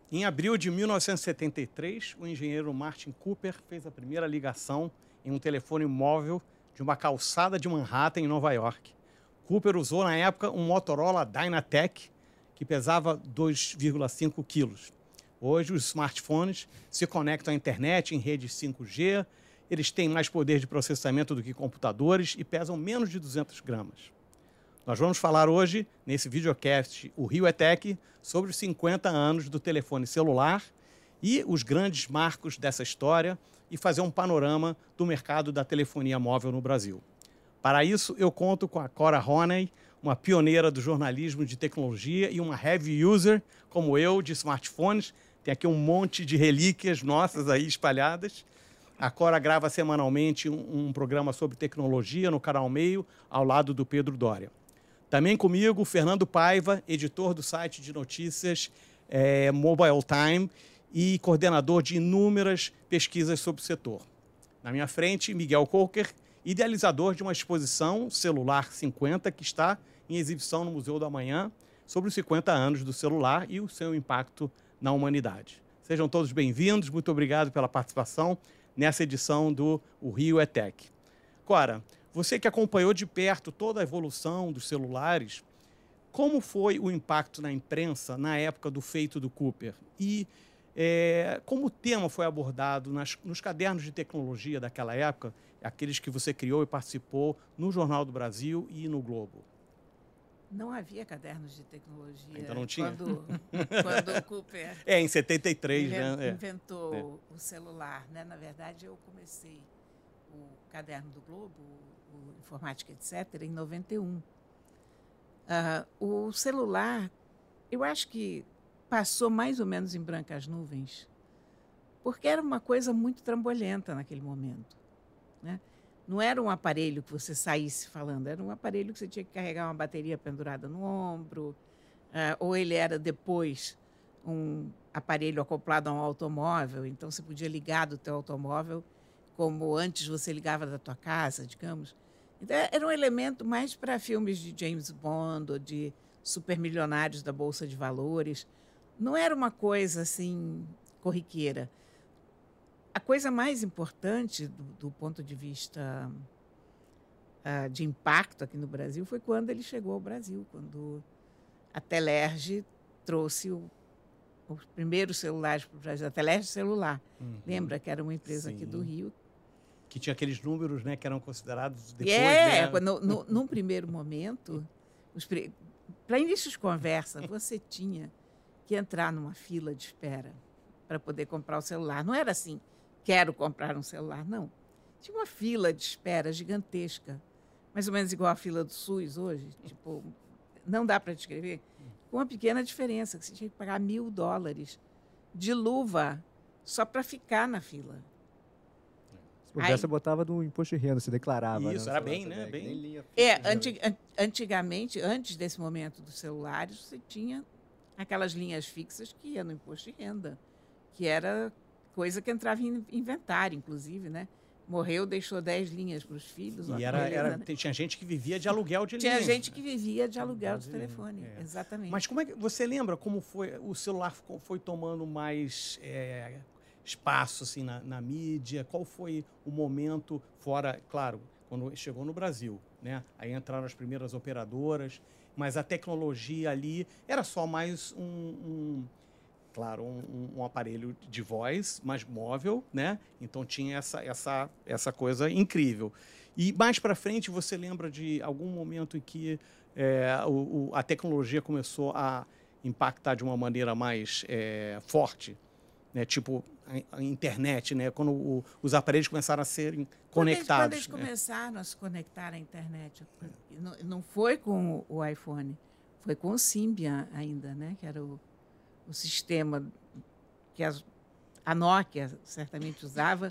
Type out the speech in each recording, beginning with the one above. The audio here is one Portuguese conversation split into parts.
Em abril de 1973, o engenheiro Martin Cooper fez a primeira ligação em um telefone móvel de uma calçada de Manhattan, em Nova York. Cooper usou, na época, um Motorola Dynatec, que pesava 2,5 quilos. Hoje, os smartphones se conectam à internet em redes 5G, eles têm mais poder de processamento do que computadores e pesam menos de 200 gramas. Nós vamos falar hoje, nesse videocast, o Rio ETEC, sobre os 50 anos do telefone celular e os grandes marcos dessa história e fazer um panorama do mercado da telefonia móvel no Brasil. Para isso, eu conto com a Cora Honey, uma pioneira do jornalismo de tecnologia e uma heavy user, como eu, de smartphones. Tem aqui um monte de relíquias nossas aí espalhadas. A Cora grava semanalmente um programa sobre tecnologia no Canal Meio, ao lado do Pedro Doria. Também comigo, Fernando Paiva, editor do site de notícias Mobile Time e coordenador de inúmeras pesquisas sobre o setor. Na minha frente, Miguel Coker, idealizador de uma exposição Celular 50, que está em exibição no Museu do Amanhã, sobre os 50 anos do celular e o seu impacto na humanidade. Sejam todos bem-vindos, muito obrigado pela participação nessa edição do Rio ETEC. Cora, você que acompanhou de perto toda a evolução dos celulares, como foi o impacto na imprensa na época do feito do Cooper? E como o tema foi abordado nos cadernos de tecnologia daquela época, aqueles que você criou e participou no Jornal do Brasil e no Globo? Não havia cadernos de tecnologia. Ainda não tinha? Quando o Cooper em 73, inventou o celular. Né? Na verdade, eu comecei o caderno do Globo, o Informática, etc., em 91. O celular, eu acho que passou mais ou menos em brancas nuvens, porque era uma coisa muito trambolhenta naquele momento. Né? Não era um aparelho que você saísse falando, era um aparelho que você tinha que carregar uma bateria pendurada no ombro, ou ele era depois um aparelho acoplado a um automóvel, então você podia ligar do teu automóvel como antes você ligava da tua casa, digamos. Então, era um elemento mais para filmes de James Bond ou de supermilionários da Bolsa de Valores. Não era uma coisa assim corriqueira. A coisa mais importante do ponto de vista de impacto aqui no Brasil foi quando ele chegou ao Brasil, quando a Telerge trouxe os primeiros celulares para o Brasil, a Telerge Celular. Lembra que era uma empresa aqui do Rio. Que tinha aqueles números, né, que eram considerados depois. Num primeiro momento, para início de conversa, você tinha que entrar numa fila de espera para poder comprar o celular. Não era assim, quero comprar um celular, não. Tinha uma fila de espera gigantesca, mais ou menos igual a fila do SUS hoje, tipo, não dá para descrever, com uma pequena diferença, que você tinha que pagar $1.000 de luva só para ficar na fila. Se pudesse, você botava no imposto de renda, você declarava. Isso, era bem, né? Bem... Antigamente, antes desse momento dos celulares, você tinha aquelas linhas fixas que ia no imposto de renda, que era coisa que entrava em inventário, inclusive, né? Morreu, deixou 10 linhas para os filhos. E tinha gente que vivia de aluguel de linhas. Tinha gente que vivia de aluguel de telefone, exatamente. Mas como é que você lembra como foi o celular foi tomando mais espaço assim, na mídia? Qual foi o momento fora, claro, quando chegou no Brasil, né? Aí entraram as primeiras operadoras, mas a tecnologia ali era só mais um aparelho de voz, mas móvel, né? Então tinha essa coisa incrível. E mais para frente, você lembra de algum momento em que a tecnologia começou a impactar de uma maneira mais forte? Né? Tipo a internet, né? Quando os aparelhos começaram a serem conectados. Quando eles começaram a se conectar à internet, não foi com o iPhone, foi com o Symbian ainda, né? Que era o sistema que a Nokia certamente usava.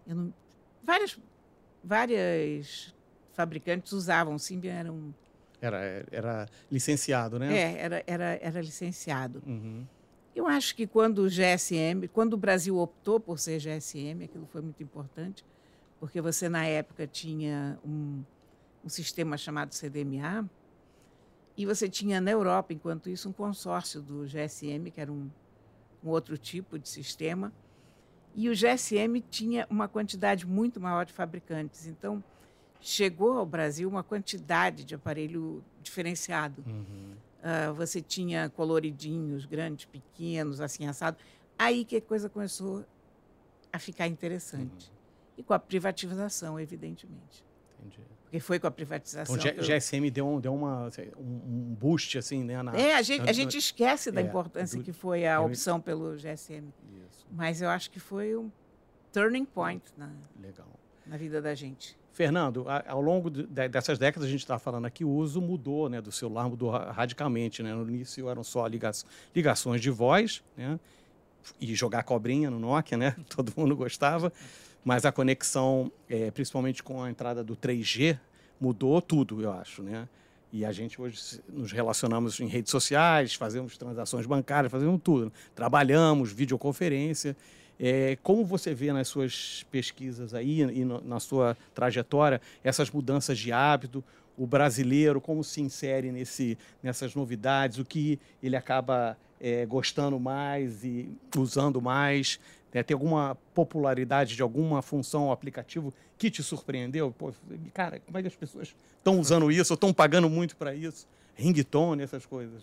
Várias fabricantes usavam. O Symbian era licenciado, né? Era licenciado. Eu acho que quando o Brasil optou por ser GSM, aquilo foi muito importante, porque você, na época, tinha um sistema chamado CDMA, e você tinha na Europa, enquanto isso, um consórcio do GSM, que era um com outro tipo de sistema. E o GSM tinha uma quantidade muito maior de fabricantes. Então, chegou ao Brasil uma quantidade de aparelho diferenciado. Você tinha coloridinhos, grandes, pequenos, assim, assado. Aí que a coisa começou a ficar interessante. E com a privatização, evidentemente. Entendi. Porque foi com a privatização. Então, o GSM deu um boost, assim, né? A gente esquece da importância que foi a opção pelo GSM. Isso. Mas eu acho que foi um turning point na vida da gente. Fernando, ao longo dessas décadas, a gente está falando aqui, o uso mudou, né, do celular, mudou radicalmente, né? No início eram só ligações de voz, né? E jogar cobrinha no Nokia, né? Todo mundo gostava. Mas a conexão, principalmente com a entrada do 3G, mudou tudo, eu acho, né? E a gente hoje nos relacionamos em redes sociais, fazemos transações bancárias, fazemos tudo. Trabalhamos, videoconferência. Como você vê nas suas pesquisas aí e na sua trajetória essas mudanças de hábito, o brasileiro, como se insere nessas novidades, o que ele acaba gostando mais e usando mais? Tem alguma popularidade de alguma função ou aplicativo que te surpreendeu? Pô, cara, como é que as pessoas estão usando isso ou estão pagando muito para isso? Ringtone, essas coisas.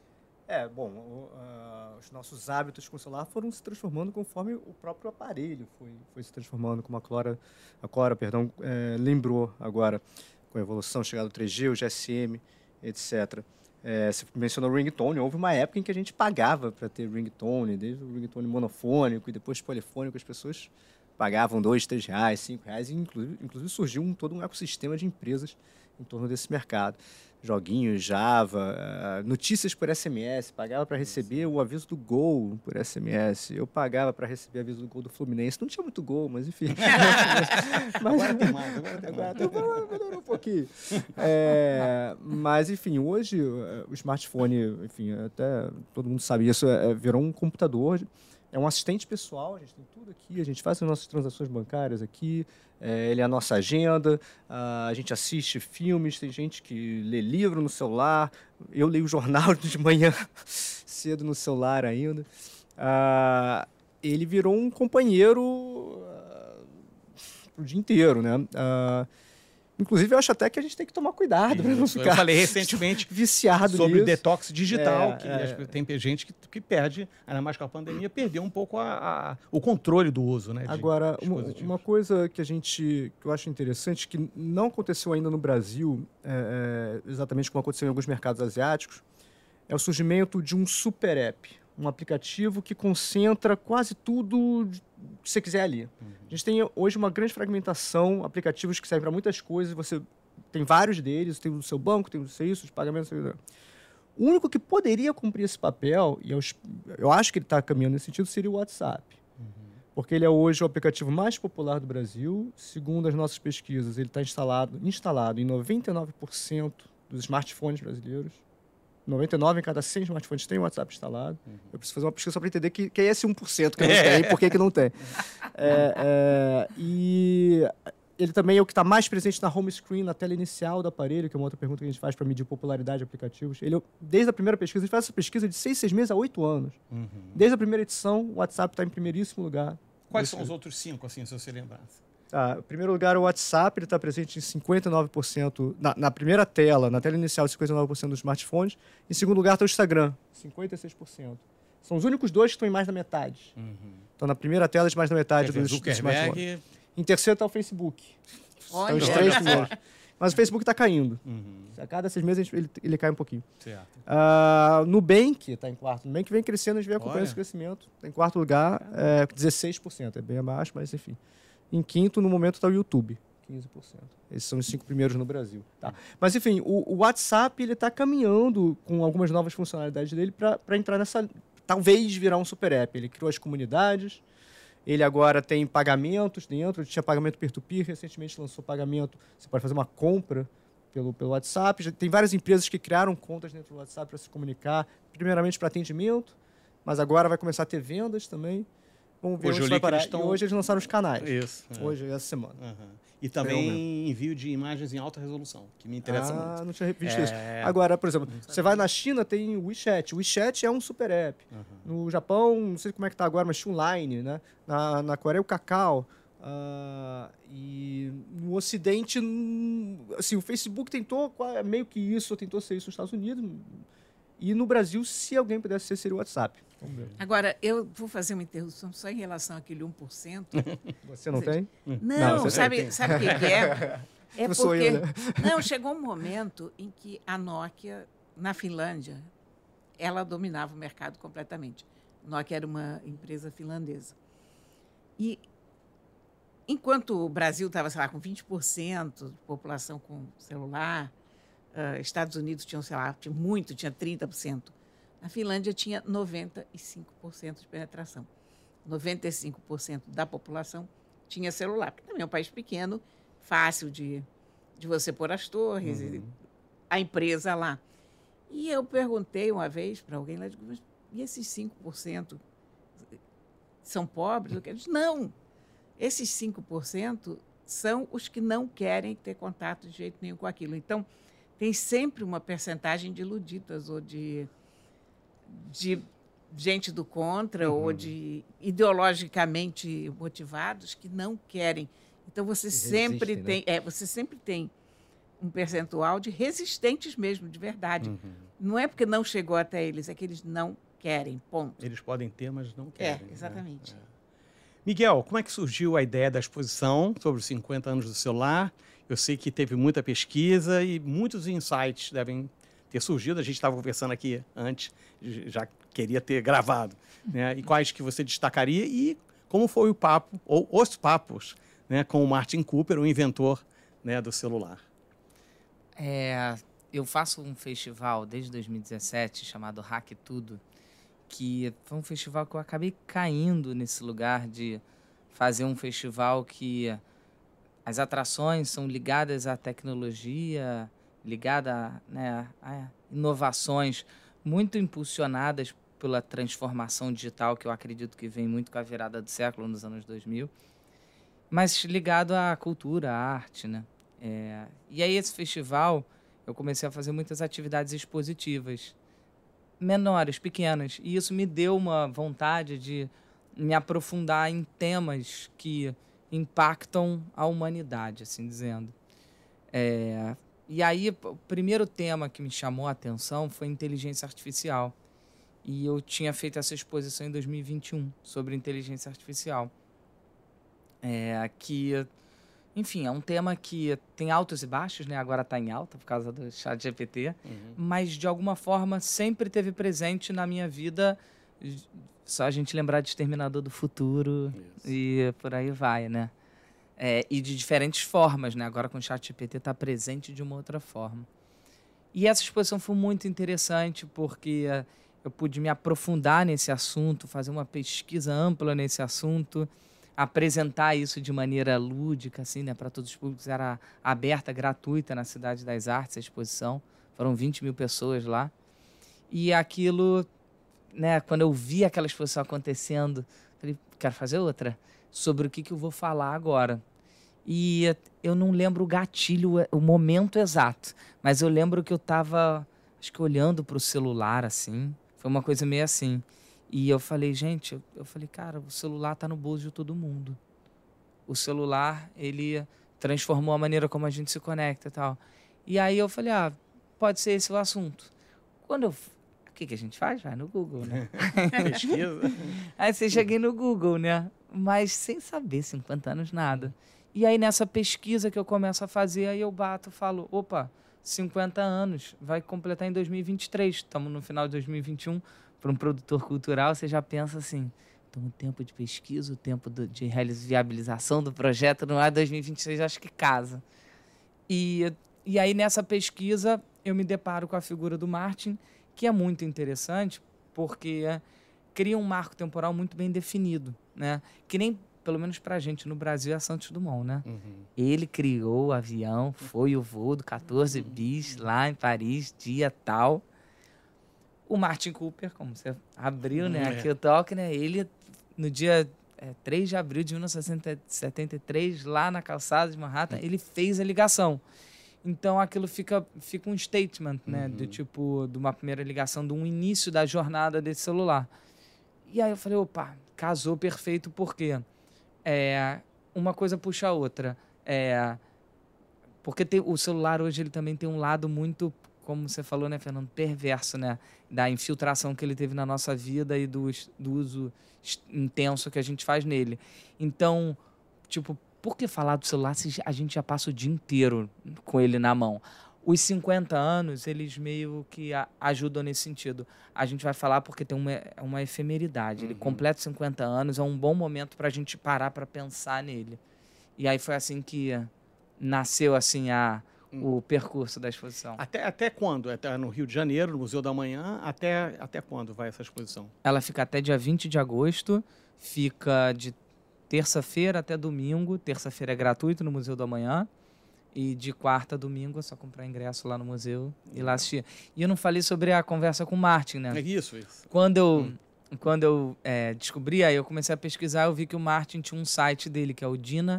Os nossos hábitos com o celular foram se transformando conforme o próprio aparelho foi se transformando, como a Clara lembrou agora, com a evolução, chegada do 3G, o GSM, etc. Você mencionou o ringtone. Houve uma época em que a gente pagava para ter ringtone, desde o ringtone monofônico e depois polifônico. As pessoas pagavam R$2, R$3, R$5, e inclusive surgiu todo um ecossistema de empresas em torno desse mercado. Joguinhos, Java, notícias por SMS, pagava para receber o aviso do gol por SMS. Eu pagava para receber o aviso do gol do Fluminense. Não tinha muito gol, mas enfim. Agora tem mais. Melhorou um pouquinho. Mas, enfim, hoje o smartphone, enfim, até todo mundo sabe isso, virou um computador, é um assistente pessoal, a gente tem tudo aqui, a gente faz as nossas transações bancárias aqui, ele é a nossa agenda, a gente assiste filmes, tem gente que lê livro no celular, eu leio o jornal de manhã cedo no celular ainda. Ele virou um companheiro o dia inteiro, né? Inclusive, eu acho até que a gente tem que tomar cuidado para não ficar... Eu falei recentemente viciado sobre nisso. o detox digital, tem gente que perde, ainda mais com a pandemia, perdeu um pouco o controle do uso, né? Agora, uma coisa que eu acho interessante, que não aconteceu ainda no Brasil, exatamente como aconteceu em alguns mercados asiáticos, é o surgimento de um super app, um aplicativo que concentra quase tudo que você quiser ali. A gente tem hoje uma grande fragmentação, aplicativos que servem para muitas coisas, você tem vários deles, tem o do seu banco, tem o do seu isso, de pagamento. O único que poderia cumprir esse papel, e eu acho que ele está caminhando nesse sentido, seria o WhatsApp. Porque ele é hoje o aplicativo mais popular do Brasil. Segundo as nossas pesquisas, ele está instalado em 99% dos smartphones brasileiros. 99 em cada 100 smartphones tem o WhatsApp instalado. Eu preciso fazer uma pesquisa só para entender que é esse 1% que não tem e por que não tem. E ele também é o que está mais presente na home screen, na tela inicial do aparelho, que é uma outra pergunta que a gente faz para medir popularidade de aplicativos. Desde a primeira pesquisa, a gente faz essa pesquisa de 6 meses a 8 anos. Desde a primeira edição, o WhatsApp está em primeiríssimo lugar. Quais são os outros 5, assim, se você lembrasse? Em primeiro lugar, o WhatsApp está presente em 59%, na primeira tela, na tela inicial, 59% dos smartphones. Em segundo lugar está o Instagram, 56%. São os únicos dois que estão em mais da metade. Estão na primeira tela de mais da metade dos smartphones. Em terceiro está o Facebook. Olha. São os 3 primeiros. Mas o Facebook está caindo. A cada 6 meses ele cai um pouquinho. Nubank está em quarto. Nubank vem crescendo, a gente vem acompanhando esse crescimento. Está em quarto lugar, 16%. É bem abaixo, mas enfim. Em quinto, no momento, está o YouTube, 15%. Esses são os 5 primeiros no Brasil. Tá? Mas, enfim, o WhatsApp está caminhando com algumas novas funcionalidades dele para entrar nessa... Talvez virar um super app. Ele criou as comunidades, ele agora tem pagamentos dentro, tinha pagamento peer-to-peer, recentemente lançou pagamento, você pode fazer uma compra pelo WhatsApp. Já tem várias empresas que criaram contas dentro do WhatsApp para se comunicar, primeiramente para atendimento, mas agora vai começar a ter vendas também. Vamos ver Hoje eu onde li vai que parar. eles estão- E hoje eles lançaram os canais. Isso. Hoje, essa semana. E também envio de imagens em alta resolução, que me interessa muito. Não tinha visto isso. Agora, por exemplo, você vai na China, tem o WeChat. O WeChat é um super app. No Japão, não sei como é que tá agora, mas tinha o Line, né? Na Coreia, o Kakao. E no Ocidente, assim, o Facebook tentou meio que isso, tentou ser isso nos Estados Unidos. E no Brasil, se alguém pudesse ser, seria o WhatsApp. Vamos ver. Agora, eu vou fazer uma interrupção só em relação àquele 1%. Você não tem? Não, você sabe o que é? É Não sou eu, né? Não, chegou um momento em que a Nokia, na Finlândia, ela dominava o mercado completamente. A Nokia era uma empresa finlandesa. E enquanto o Brasil estava, sei lá, com 20% de população com celular, Estados Unidos tinham, sei lá, tinha 30%. A Finlândia tinha 95% de penetração. 95% da população tinha celular, porque também é um país pequeno, fácil de você pôr as torres, e a empresa lá. E eu perguntei uma vez para alguém lá, e esses 5% são pobres? Eu disse, não, esses 5% são os que não querem ter contato de jeito nenhum com aquilo. Então, tem sempre uma percentagem de iluditas ou de gente do contra ou de ideologicamente motivados que não querem. Então, você sempre tem um percentual de resistentes mesmo, de verdade. Não é porque não chegou até eles, é que eles não querem, ponto. Eles podem ter, mas não querem. Exatamente. Né? Miguel, como é que surgiu a ideia da exposição sobre os 50 anos do celular? Eu sei que teve muita pesquisa e muitos insights devem ter surgido. A gente estava conversando aqui antes, já queria ter gravado. Né? E quais que você destacaria e como foi o papo, ou os papos, né, com o Martin Cooper, o inventor, né, do celular? Eu faço um festival desde 2017 chamado Hack Tudo, que foi um festival que eu acabei caindo nesse lugar de fazer um festival que as atrações são ligadas à tecnologia, ligadas a inovações muito impulsionadas pela transformação digital, que eu acredito que vem muito com a virada do século, nos anos 2000, mas ligado à cultura, à arte, né? E aí esse festival, eu comecei a fazer muitas atividades expositivas, menores, pequenas, e isso me deu uma vontade de me aprofundar em temas que impactam a humanidade, assim dizendo. E aí, o primeiro tema que me chamou a atenção foi inteligência artificial. E eu tinha feito essa exposição em 2021 sobre inteligência artificial. Que, enfim, é um tema que tem altos e baixos, né? Agora está em alta por causa do ChatGPT, mas de alguma forma sempre esteve presente na minha vida. Só a gente lembrar de Exterminador do Futuro. Isso. E por aí vai, né? E de diferentes formas, né? Agora com o ChatGPT está presente de uma outra forma. E essa exposição foi muito interessante porque eu pude me aprofundar nesse assunto, fazer uma pesquisa ampla nesse assunto, apresentar isso de maneira lúdica, assim, né? Para todos os públicos. Era aberta, gratuita na Cidade das Artes, a exposição. Foram 20 mil pessoas lá. E aquilo, né? Quando eu vi aquela exposição acontecendo, falei, quero fazer outra. Sobre o que eu vou falar agora. E eu não lembro o gatilho, o momento exato, mas eu lembro que eu estava, acho que olhando para o celular, assim, foi uma coisa meio assim. E eu falei, gente, cara, o celular está no bolso de todo mundo. O celular, ele transformou a maneira como a gente se conecta e tal. E aí eu falei, pode ser esse o assunto. O que a gente faz? Vai no Google, né? Pesquisa. Aí você cheguei no Google, né? Mas sem saber, 50 anos, nada. E aí, nessa pesquisa que eu começo a fazer, aí eu falo, opa, 50 anos, vai completar em 2023. Estamos no final de 2021. Para um produtor cultural, você já pensa assim, então o tempo de pesquisa, o tempo de viabilização do projeto não é 2023, acho que casa. E aí, nessa pesquisa, eu me deparo com a figura do Martin, que é muito interessante, porque cria um marco temporal muito bem definido, né? Que nem, pelo menos pra gente no Brasil, é Santos Dumont, né? Ele criou o avião, foi o voo do 14 bis lá em Paris, dia tal. O Martin Cooper, como você abriu, né? Aqui o toque, né? Ele, no dia 3 de abril de 1973, lá na calçada de Manhattan, ele fez a ligação. Então, aquilo fica um statement, né? Do tipo, de uma primeira ligação, de um início da jornada desse celular. E aí eu falei, opa, casou perfeito, por quê? Uma coisa puxa a outra. Porque o celular hoje ele também tem um lado muito, como você falou, né, Fernando, perverso, né? Da infiltração que ele teve na nossa vida e do uso intenso que a gente faz nele. Então, tipo, por que falar do celular se a gente já passa o dia inteiro com ele na mão? Os 50 anos, eles meio que ajudam nesse sentido. A gente vai falar porque tem uma efemeridade. Ele completa 50 anos, é um bom momento para a gente parar para pensar nele. E aí foi assim que nasceu assim o percurso da exposição. Até quando? Até no Rio de Janeiro, no Museu da Manhã, até quando vai essa exposição? Ela fica até dia 20 de agosto, fica de terça-feira até domingo. Terça-feira é gratuito no Museu da Manhã. E de quarta a domingo é só comprar ingresso lá no museu e lá assistir. E eu não falei sobre a conversa com o Martin, né? Isso. Quando eu descobri, aí eu comecei a pesquisar, eu vi que o Martin tinha um site dele, que é o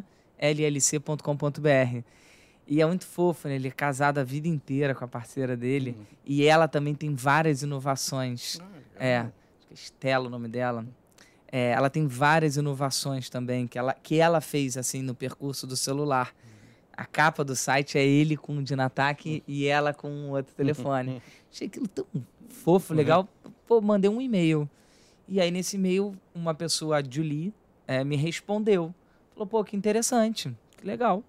dinallc.com.br. E é muito fofo, né? Ele é casado a vida inteira com a parceira dele. E ela também tem várias inovações. Acho que é Estela o nome dela. Ela tem várias inovações também que ela fez assim no percurso do celular. A capa do site é ele com o Dynatac e ela com um outro telefone. Achei aquilo tão fofo, legal. Pô, mandei um e-mail. E aí, nesse e-mail, uma pessoa, a Julie, me respondeu. Falou, pô, que interessante, que legal.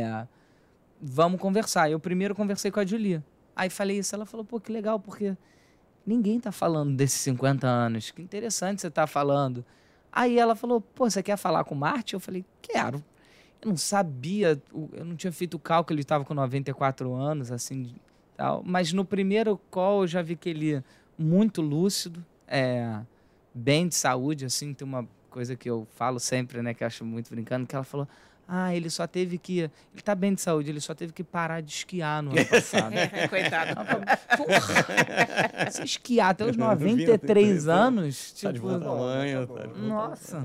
Vamos conversar. Eu primeiro conversei com a Julie. Aí falei isso, ela falou, pô, que legal, porque ninguém tá falando desses 50 anos. Que interessante você tá falando. Aí ela falou, pô, você quer falar com o Martin? Eu falei, quero. Eu não sabia, eu não tinha feito o cálculo, ele estava com 94 anos, assim, tal. Mas no primeiro call eu já vi que ele muito lúcido, bem de saúde, assim, tem uma coisa que eu falo sempre, né, que eu acho muito brincando, que ela falou, ele só teve que, ele tá bem de saúde, ele só teve que parar de esquiar no ano passado. Coitado. Porra, você esquiar até os 93 anos, Tá de tipo, bom tamanho. nossa,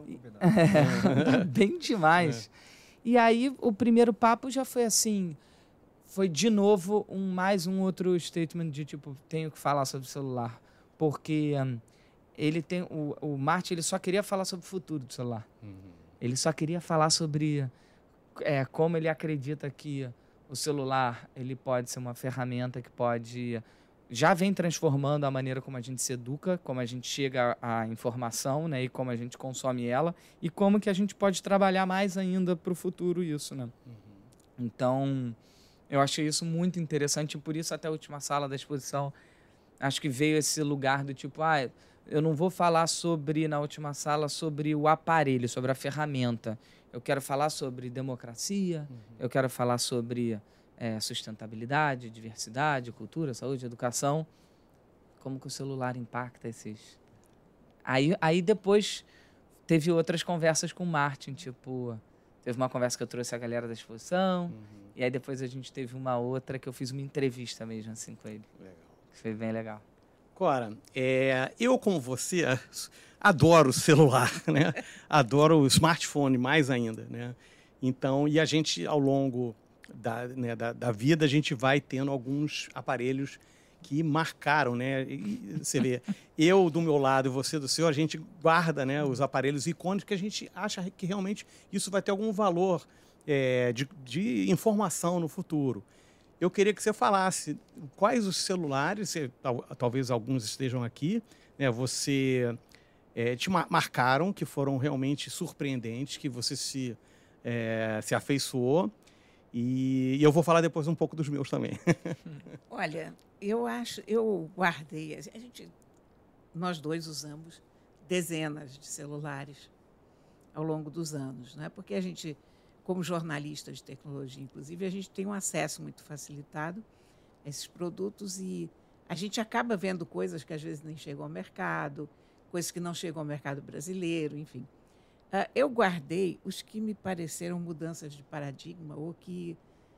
tá bem demais. E aí, o primeiro papo já foi assim, foi de novo mais um outro statement de tipo, tenho que falar sobre o celular. Porque ele tem, o Martin, ele só queria falar sobre o futuro do celular. Ele só queria falar sobre como ele acredita que o celular ele pode ser uma ferramenta que pode... Já vem transformando a maneira como a gente se educa, como a gente chega à informação, né, e como a gente consome ela, e como que a gente pode trabalhar mais ainda para o futuro isso, né? Então, eu achei isso muito interessante, e por isso até a última sala da exposição, acho que veio esse lugar do tipo, eu não vou falar na última sala, sobre o aparelho, sobre a ferramenta. Eu quero falar sobre democracia, eu quero falar sobre... sustentabilidade, diversidade, cultura, saúde, educação, como que o celular impacta esses... Aí depois teve outras conversas com o Martin, tipo, teve uma conversa que eu trouxe a galera da exposição, e aí depois a gente teve uma outra que eu fiz uma entrevista mesmo, assim, com ele. Legal. Que foi bem legal. Cora, eu como você adoro o celular, né? Adoro o smartphone mais ainda, né? Então, e a gente ao longo da vida, a gente vai tendo alguns aparelhos que marcaram, né? E você vê, eu do meu lado e você do seu, a gente guarda, né, os aparelhos icônicos que a gente acha que realmente isso vai ter algum valor de informação no futuro. Eu queria que você falasse quais os celulares, talvez alguns estejam aqui, né, você te marcaram, que foram realmente surpreendentes, que você se afeiçoou. E eu vou falar depois um pouco dos meus também. Olha, eu guardei, nós dois usamos dezenas de celulares ao longo dos anos, né? Porque a gente, como jornalistas de tecnologia, inclusive, a gente tem um acesso muito facilitado a esses produtos e a gente acaba vendo coisas que às vezes nem chegam ao mercado, coisas que não chegam ao mercado brasileiro, enfim. Eu guardei os que me pareceram mudanças de paradigma ou que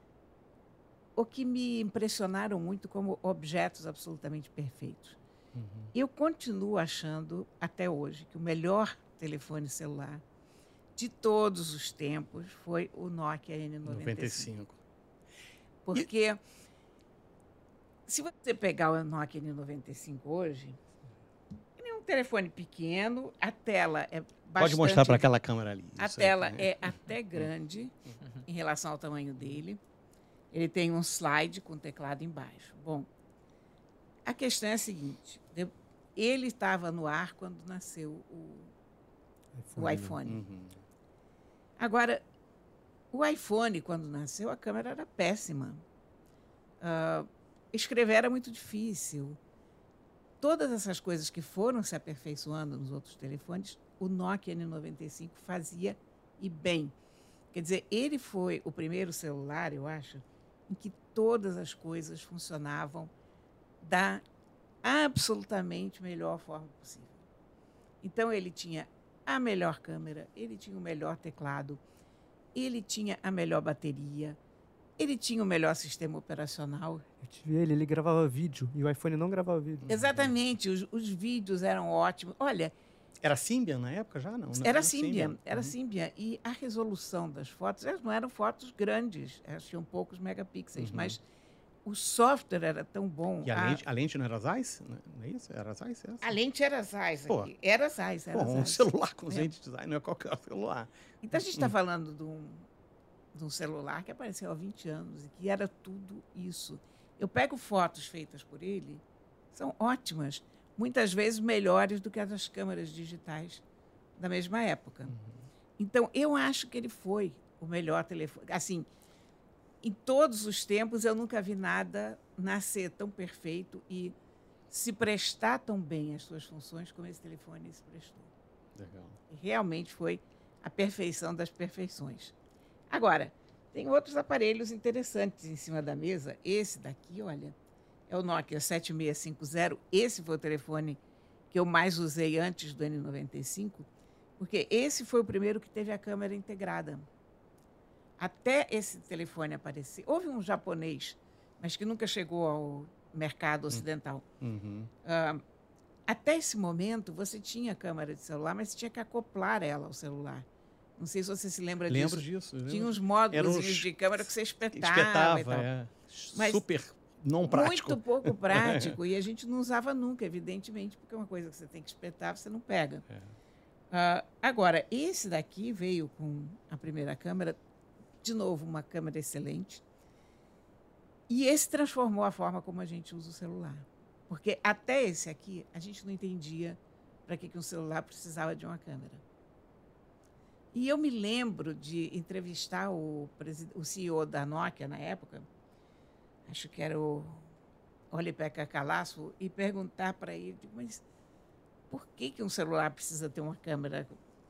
me impressionaram muito como objetos absolutamente perfeitos. Eu continuo achando, até hoje, que o melhor telefone celular de todos os tempos foi o Nokia N95. 95. Porque se você pegar o Nokia N95 hoje, ele é um telefone pequeno, a tela é bastante... Pode mostrar para aquela câmera ali. A isso aí, tela né? é até grande em relação ao tamanho dele. Ele tem um slide com teclado embaixo. Bom, a questão é a seguinte, ele estava no ar quando nasceu o iPhone. Uhum. Agora, o iPhone, quando nasceu, a câmera era péssima. Escrever era muito difícil. Todas essas coisas que foram se aperfeiçoando nos outros telefones, o Nokia N95 fazia e bem. Quer dizer, ele foi o primeiro celular, eu acho, em que todas as coisas funcionavam da absolutamente melhor forma possível. Então, ele tinha a melhor câmera, ele tinha o melhor teclado, ele tinha a melhor bateria, ele tinha o melhor sistema operacional. Eu tive ele gravava vídeo e o iPhone não gravava vídeo. Exatamente, os vídeos eram ótimos. Olha, Era Symbian na época já? Não, era Symbian, era Uhum. Symbian. E a resolução das fotos, elas não eram fotos grandes, elas tinham poucos megapixels, mas o software era tão bom. E a lente não era Zeiss? Não é isso? Era Zeiss essa? A lente era Zeiss Pô. aqui. Era Zeiss, era Pô, um Zeiss. celular com lente de Zeiss não é qualquer celular. Então, a gente está falando de um celular que apareceu há 20 anos e que era tudo isso. Eu pego fotos feitas por ele, são ótimas, muitas vezes melhores do que as das câmeras digitais da mesma época. Então, eu acho que ele foi o melhor telefone. Assim, em todos os tempos, eu nunca vi nada nascer tão perfeito e se prestar tão bem às suas funções como esse telefone se prestou. Legal. E realmente foi a perfeição das perfeições. Agora, tem outros aparelhos interessantes em cima da mesa. Esse daqui, olha, é o Nokia 7650. Esse foi o telefone que eu mais usei antes do N95, porque esse foi o primeiro que teve a câmera integrada. Até esse telefone aparecer, houve um japonês, mas que nunca chegou ao mercado ocidental. Uhum. Até esse momento, você tinha câmera de celular, mas você tinha que acoplar ela ao celular. Não sei se você se lembra Lembro disso. disso. Tinha uns Eram módulos os- de câmera que você espetava. Espetava, e tal. é. Mas Super não prático. Muito pouco prático. E a gente não usava nunca, evidentemente, porque é uma coisa que você tem que espetar, você não pega. Agora, esse daqui veio com a primeira câmera, de novo, uma câmera excelente. E esse transformou a forma como a gente usa o celular. Porque até esse aqui, a gente não entendia para que um celular precisava de uma câmera. E eu me lembro de entrevistar o CEO da Nokia na época, acho que era o Olli-Pekka Kallasvuo, e perguntar para ele, mas por que um celular precisa ter uma câmera?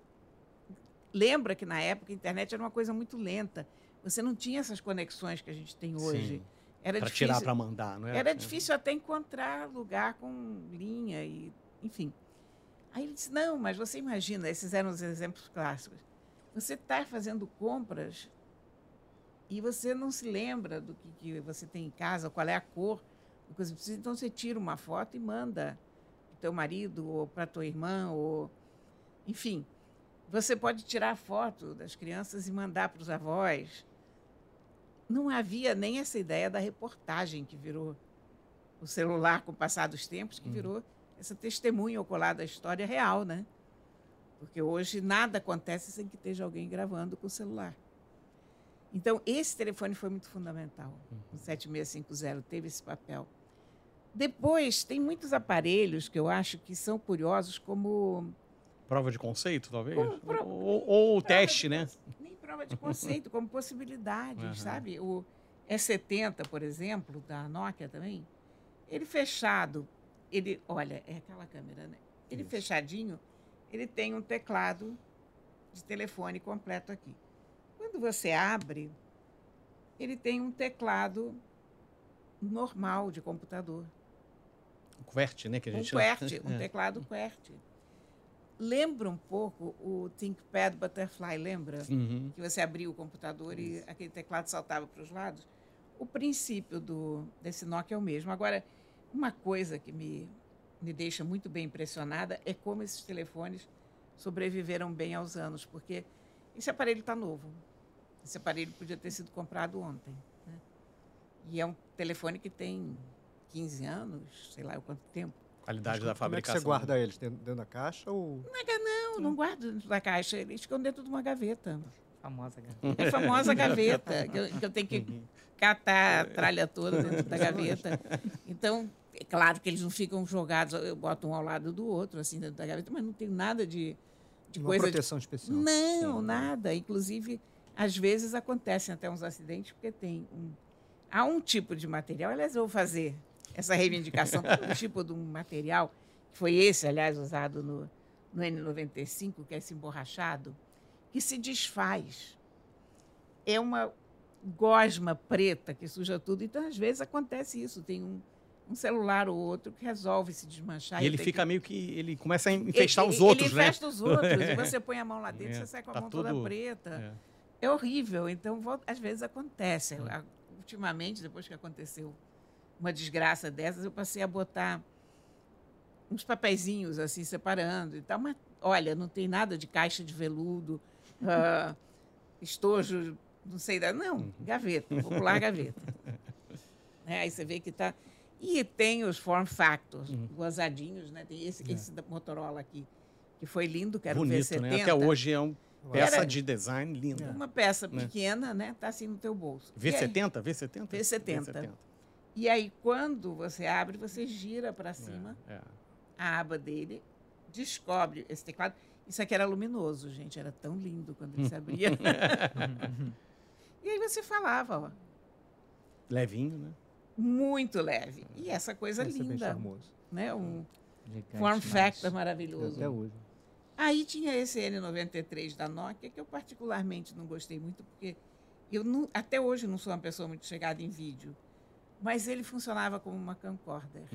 Lembra que na época a internet era uma coisa muito lenta. Você não tinha essas conexões que a gente tem hoje. Sim. Era Para difícil, tirar, para mandar, não é? era difícil até encontrar lugar com linha e, enfim. Aí ele disse: não, mas você imagina, esses eram os exemplos clássicos. Você está fazendo compras e você não se lembra do que você tem em casa, qual é a cor do que você precisa. Então você tira uma foto e manda para o teu marido ou para a tua irmã, ou enfim. Você pode tirar a foto das crianças e mandar para os avós. Não havia nem essa ideia da reportagem que virou o celular com o passar dos tempos, que virou essa testemunha ocular da história real, né? Porque hoje nada acontece sem que esteja alguém gravando com o celular. Então, esse telefone foi muito fundamental. O 7650 teve esse papel. Depois, tem muitos aparelhos que eu acho que são curiosos, como... Prova de conceito, talvez? Como Ou teste, né? Nem prova de conceito, como possibilidades, sabe? O E70, por exemplo, da Nokia também, ele fechado, olha, é aquela câmera, né? Ele fechadinho, ele tem um teclado de telefone completo aqui. Quando você abre, ele tem um teclado normal de computador. Um QWERTY, né? Que a gente QWERTY, um teclado QWERTY. Lembra um pouco o ThinkPad Butterfly, lembra? Uhum. Que você abria o computador e aquele teclado saltava para os lados. O princípio desse Nokia é o mesmo. Agora, uma coisa que me deixa muito bem impressionada é como esses telefones sobreviveram bem aos anos, porque esse aparelho está novo. Esse aparelho podia ter sido comprado ontem, né? E é um telefone que tem 15 anos, sei lá quanto tempo. Qualidade da Como é que fabricação. você guarda eles? Dentro da caixa ou... Não guardo dentro da caixa, eles ficam dentro de uma gaveta. Famosa, cara. É a famosa gaveta, que eu tenho que catar a tralha toda dentro da gaveta. Então, é claro que eles não ficam jogados, eu boto um ao lado do outro, assim, dentro da gaveta, mas não tem nada de Uma coisa... proteção especial. Não, nada. Inclusive, às vezes acontecem até uns acidentes, porque há um tipo de material, aliás, eu vou fazer essa reivindicação, um tipo de um material, que foi esse, aliás, usado no N95, que é esse emborrachado, que se desfaz. É uma gosma preta que suja tudo. Então, às vezes, acontece isso. Tem um celular ou outro que resolve se desmanchar. E ele fica meio que... Ele começa a infestar os outros, ele né? infesta os outros. E você põe a mão lá dentro, você sai com a tá mão toda preta. É horrível. Então, às vezes, acontece. Ultimamente, depois que aconteceu uma desgraça dessas, eu passei a botar uns papeizinhos assim, separando e tal. Mas, olha, não tem nada de caixa de veludo, estojo, não sei, não, gaveta, popular gaveta. Aí você vê que está... E tem os form factors, gozadinhos, né? Tem esse da Motorola aqui, que foi lindo, que era bonito, o V70. né? Até hoje é uma peça de design linda. Uma peça pequena, né? Está assim no teu bolso. V70? V70? V70. E aí, quando você abre, você gira para cima a aba dele, descobre esse teclado. Isso aqui era luminoso, gente. Era tão lindo quando ele se abria. E aí você falava, ó. Levinho, né? Muito leve. E essa coisa Esse é bem linda. charmoso. Né? Um Gigante form factor demais. maravilhoso. Até hoje. Aí tinha esse N93 da Nokia, que eu particularmente não gostei muito, porque eu não, até hoje não sou uma pessoa muito chegada em vídeo, mas ele funcionava como uma camcorder.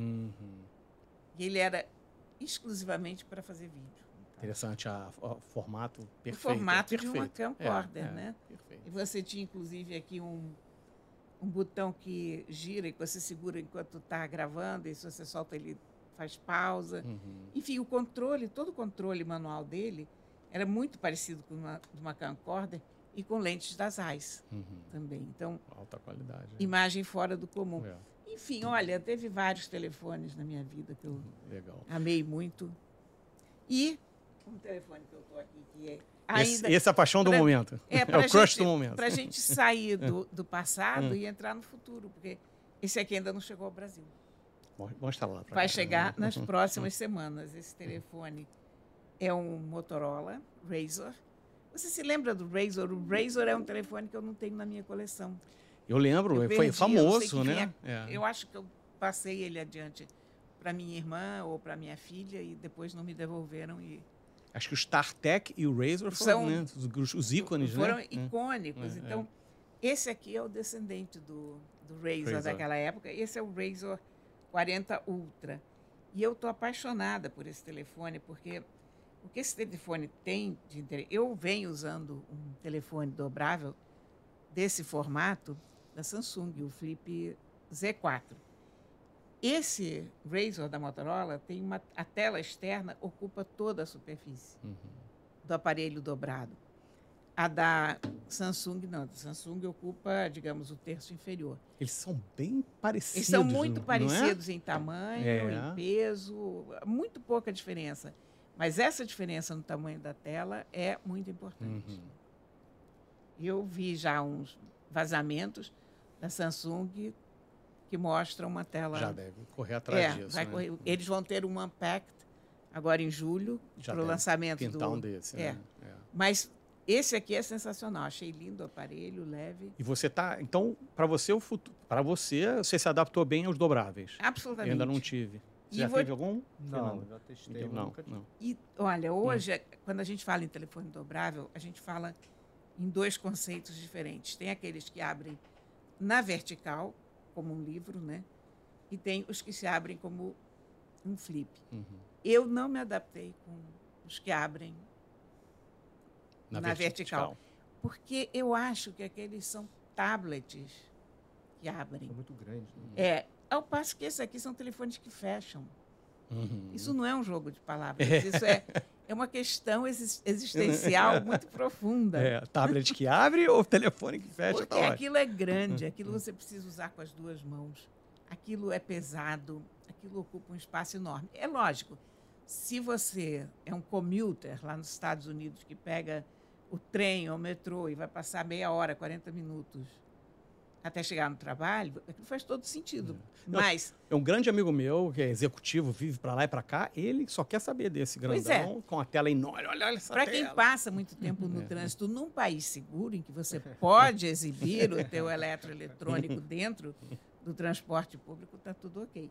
E ele era exclusivamente para fazer vídeo. Interessante o formato perfeito. O formato perfeito. de uma camcorder, né? Perfeito. E você tinha, inclusive, aqui um botão que gira e você segura enquanto está gravando, e se você solta ele faz pausa. Enfim, todo o controle manual dele era muito parecido com uma camcorder e com lentes da Zeiss também. Então, alta qualidade. Imagem fora do comum. Enfim, olha, teve vários telefones na minha vida que eu amei muito. E um telefone que eu estou aqui, que é ainda... Esse é a paixão do momento. É o crush do momento. Para a gente sair do passado e entrar no futuro, porque esse aqui ainda não chegou ao Brasil. Mostra lá. Vai chegar nas próximas semanas. Esse telefone é um Motorola Razr. Você se lembra do Razr? O Razr é um telefone que eu não tenho na minha coleção. Eu lembro, foi famoso, né? Eu acho que eu passei ele adiante para minha irmã ou para minha filha e depois não me devolveram. Acho que o StarTech e o Razr foram, né, os ícones, foram icônicos. Então, esse aqui é o descendente do Razr daquela época. Esse é o Razr 40 Ultra. E eu estou apaixonada por esse telefone, porque o que esse telefone tem de interesse... Eu venho usando um telefone dobrável desse formato da Samsung, o Flip Z4. Esse Razr da Motorola tem a tela externa ocupa toda a superfície do aparelho dobrado. A da Samsung, não. A da Samsung ocupa, digamos, o terço inferior. Eles são bem parecidos. Eles são muito parecidos em tamanho, em peso, muito pouca diferença. Mas essa diferença no tamanho da tela é muito importante. Eu vi já uns vazamentos da Samsung que mostram uma tela... Já deve correr atrás disso. Vai correr. Eles vão ter um Unpacked agora em julho para o lançamento pintar um desse, né? Mas esse aqui é sensacional. Achei lindo o aparelho, leve. E você tá... Então, para você, o futuro... Para você se adaptou bem aos dobráveis. Absolutamente. Eu ainda não tive. Você já teve algum? Não, já testei. Não. E, olha, hoje, quando a gente fala em telefone dobrável, a gente fala em dois conceitos diferentes. Tem aqueles que abrem na vertical, como um livro, né? E tem os que se abrem como um flip. Eu não me adaptei com os que abrem na vertical. Porque eu acho que aqueles são tablets que abrem. São muito grandes. Né? Ao passo que esses aqui são telefones que fecham. Isso não é um jogo de palavras. Isso é uma questão existencial muito profunda. Tablet que abre ou telefone que fecha? Porque aquilo é grande, aquilo você precisa usar com as duas mãos. Aquilo é pesado, aquilo ocupa um espaço enorme. É lógico, se você é um commuter lá nos Estados Unidos que pega o trem ou o metrô e vai passar meia hora, 40 minutos até chegar no trabalho, aquilo faz todo sentido. Mas é um grande amigo meu, que é executivo, vive para lá e para cá, ele só quer saber desse grandão com a tela enorme. Olha essa tela. Para quem passa muito tempo no trânsito, num país seguro, em que você pode exibir o teu eletroeletrônico dentro do transporte público, está tudo ok.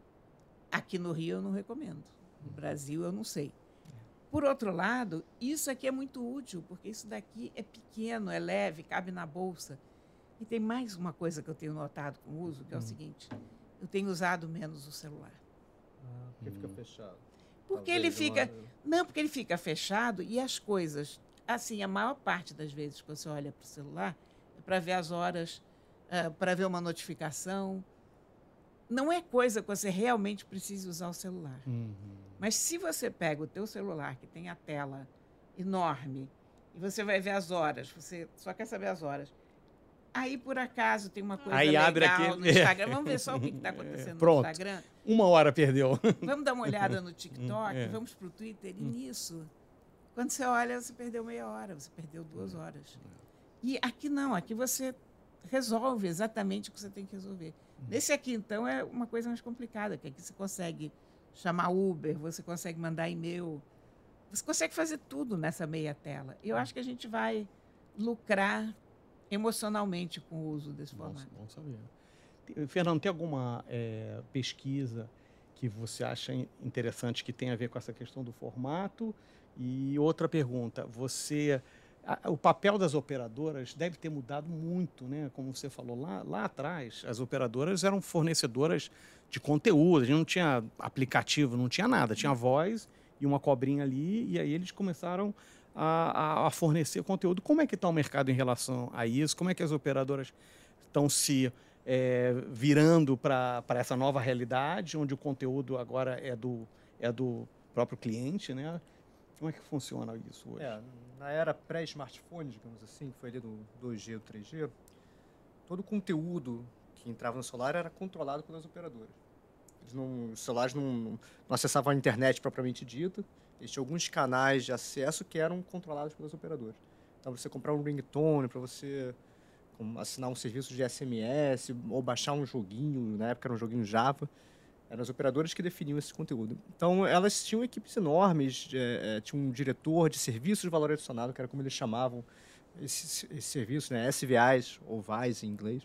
Aqui no Rio eu não recomendo. No Brasil eu não sei. Por outro lado, isso aqui é muito útil, porque isso daqui é pequeno, é leve, cabe na bolsa. E tem mais uma coisa que eu tenho notado com o uso, que é o seguinte: eu tenho usado menos o celular. Porque fica fechado. Porque ele fica... Não, porque ele fica fechado e as coisas... Assim, a maior parte das vezes que você olha para o celular é para ver as horas, para ver uma notificação. Não é coisa que você realmente precise usar o celular. Mas se você pega o teu celular, que tem a tela enorme, e você vai ver as horas, você só quer saber as horas... Aí, por acaso, tem uma coisa legal no Instagram. Vamos ver só o que está acontecendo no Instagram. 1 hora perdeu. Vamos dar uma olhada no TikTok, vamos para o Twitter. E nisso, quando você olha, você perdeu meia hora, você perdeu 2 horas. E aqui não, aqui você resolve exatamente o que você tem que resolver. Nesse aqui, então, é uma coisa mais complicada, que aqui você consegue chamar Uber, você consegue mandar e-mail, você consegue fazer tudo nessa meia tela. E eu acho que a gente vai lucrar emocionalmente com o uso desse formato. Bom saber. Fernando, tem alguma pesquisa que você acha interessante que tem a ver com essa questão do formato? E outra pergunta, o papel das operadoras deve ter mudado muito, né? Como você falou lá atrás, as operadoras eram fornecedoras de conteúdo, a gente não tinha aplicativo, não tinha nada, tinha voz e uma cobrinha ali, e aí eles começaram a fornecer conteúdo. Como é que está o mercado em relação a isso? Como é que as operadoras estão se virando para essa nova realidade, onde o conteúdo agora é do próprio cliente, né? Como é que funciona isso hoje? Na era pré-smartphone, digamos assim, que foi ali do 2G, do 3G, todo o conteúdo que entrava no celular era controlado pelas operadoras. Os celulares não acessavam a internet propriamente dita. Existiam alguns canais de acesso que eram controlados pelas operadoras. Então, para você comprar um ringtone, para você assinar um serviço de SMS ou baixar um joguinho, na época era um joguinho Java, eram as operadoras que definiam esse conteúdo. Então, elas tinham equipes enormes, tinha um diretor de serviços de valor adicionado, que era como eles chamavam esse serviço, né? SVAs, ou VAs em inglês.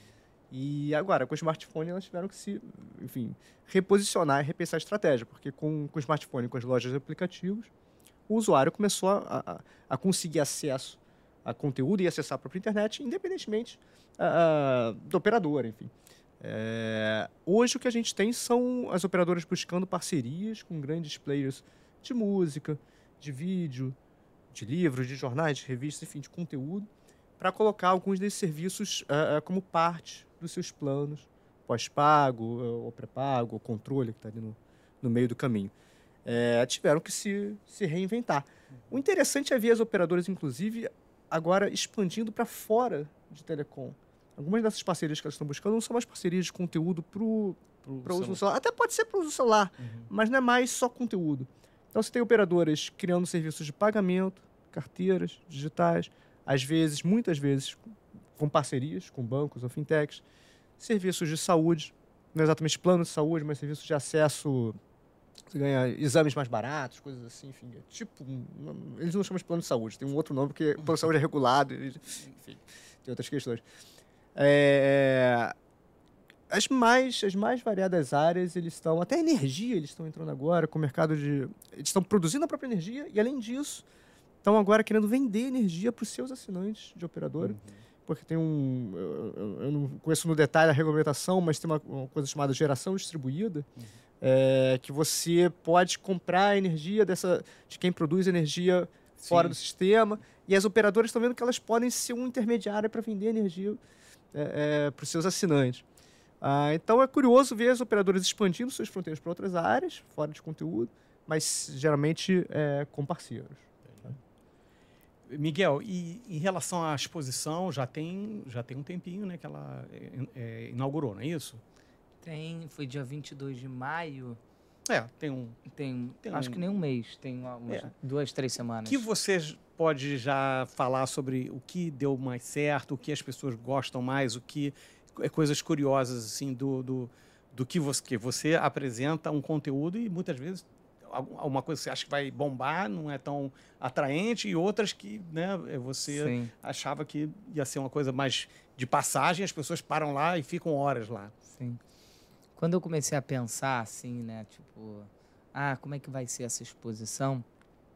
E agora, com o smartphone, elas tiveram que reposicionar e repensar a estratégia, porque com o smartphone, com as lojas de aplicativos, o usuário começou a conseguir acesso a conteúdo e acessar a própria internet, independentemente do operador, enfim. Hoje, o que a gente tem são as operadoras buscando parcerias com grandes players de música, de vídeo, de livros, de jornais, de revistas, enfim, de conteúdo, para colocar alguns desses serviços como parte dos seus planos, pós-pago, ou pré-pago, ou controle, que está ali no meio do caminho. Tiveram que se reinventar. O interessante é ver as operadoras, inclusive, agora expandindo para fora de telecom. Algumas dessas parcerias que elas estão buscando não são mais parcerias de conteúdo para o uso no celular. Até pode ser para o uso do celular, mas não é mais só conteúdo. Então, você tem operadoras criando serviços de pagamento, carteiras digitais, às vezes, muitas vezes, com parcerias com bancos ou fintechs, serviços de saúde, não exatamente plano de saúde, mas serviços de acesso, você ganha exames mais baratos, coisas assim, enfim. Eles não chamam de plano de saúde, tem um outro nome, porque plano de saúde é regulado, enfim, tem outras questões. As mais variadas áreas, eles estão, até energia eles estão entrando agora, com o mercado eles estão produzindo a própria energia e, além disso, estão agora querendo vender energia para os seus assinantes de operadora, porque tem eu não conheço no detalhe a regulamentação, mas tem uma coisa chamada geração distribuída, que você pode comprar a energia de quem produz energia fora do sistema, e as operadoras estão vendo que elas podem ser um intermediário para vender energia para os seus assinantes. Então é curioso ver as operadoras expandindo suas fronteiras para outras áreas, fora de conteúdo, mas geralmente com parceiros. Miguel, e em relação à exposição, já tem um tempinho, né, que ela inaugurou, não é isso? Foi dia 22 de maio. Acho que nem um mês, tem umas 2, 3 semanas. O que você pode já falar sobre o que deu mais certo, o que as pessoas gostam mais, o que coisas curiosas assim do que você apresenta um conteúdo e muitas vezes uma coisa que você acha que vai bombar não é tão atraente e outras que, né, você Sim. achava que ia ser uma coisa mais de passagem, as pessoas param lá e ficam horas lá. Sim. Quando eu comecei a pensar assim, né, tipo, como é que vai ser essa exposição?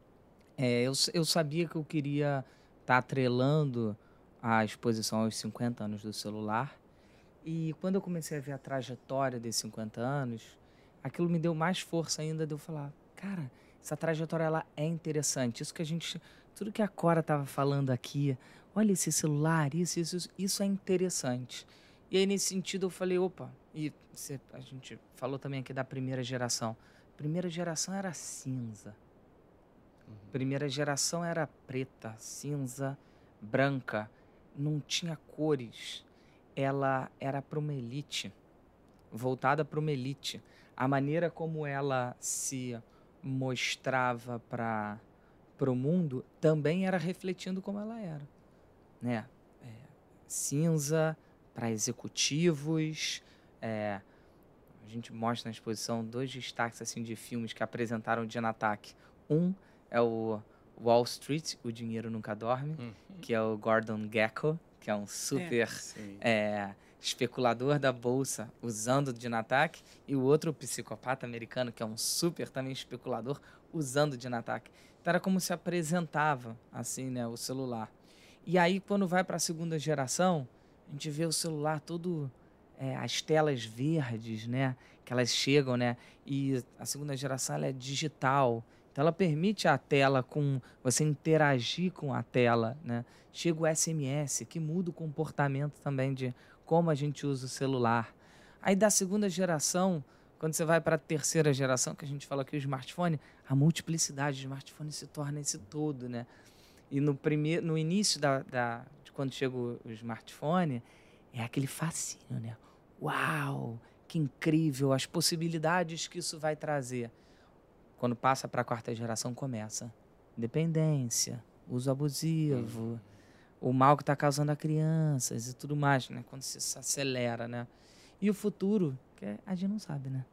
Eu sabia que eu queria estar atrelando a exposição aos 50 anos do celular. E quando eu comecei a ver a trajetória desses 50 anos, aquilo me deu mais força ainda de eu falar, cara, essa trajetória ela é interessante. Tudo que a Cora estava falando aqui, olha esse celular, isso é interessante. E aí, nesse sentido, eu falei, opa, a gente falou também aqui da primeira geração. Primeira geração era cinza. Primeira geração era preta, cinza, branca. Não tinha cores. Ela era para uma elite, voltada para uma elite. A maneira como ela se mostrava para o mundo também era refletindo como ela era, né? Cinza para executivos. A gente mostra na exposição 2 destaques assim, de filmes que apresentaram o Dinatac. Um é o Wall Street, O Dinheiro Nunca Dorme, que é o Gordon Gekko, que é um super especulador da bolsa usando o Dinatac, e o outro, o Psicopata Americano, que é um super também especulador usando o Dinatac. Então era como se apresentava assim, né, o celular. E aí, quando vai para a segunda geração, a gente vê o celular todo, as telas verdes, né, que elas chegam, né, e a segunda geração ela é digital. Então, ela permite a tela você interagir com a tela, né? Chega o SMS, que muda o comportamento também de como a gente usa o celular. Aí, da segunda geração, quando você vai para a terceira geração, que a gente fala aqui, o smartphone, a multiplicidade de smartphone se torna esse todo, né? E no início de quando chega o smartphone, é aquele fascínio, né? Uau, que incrível, as possibilidades que isso vai trazer. Quando passa para a quarta geração, começa dependência, uso abusivo, o mal que está causando a crianças e tudo mais, né? Quando se acelera, né? E o futuro, que a gente não sabe, né?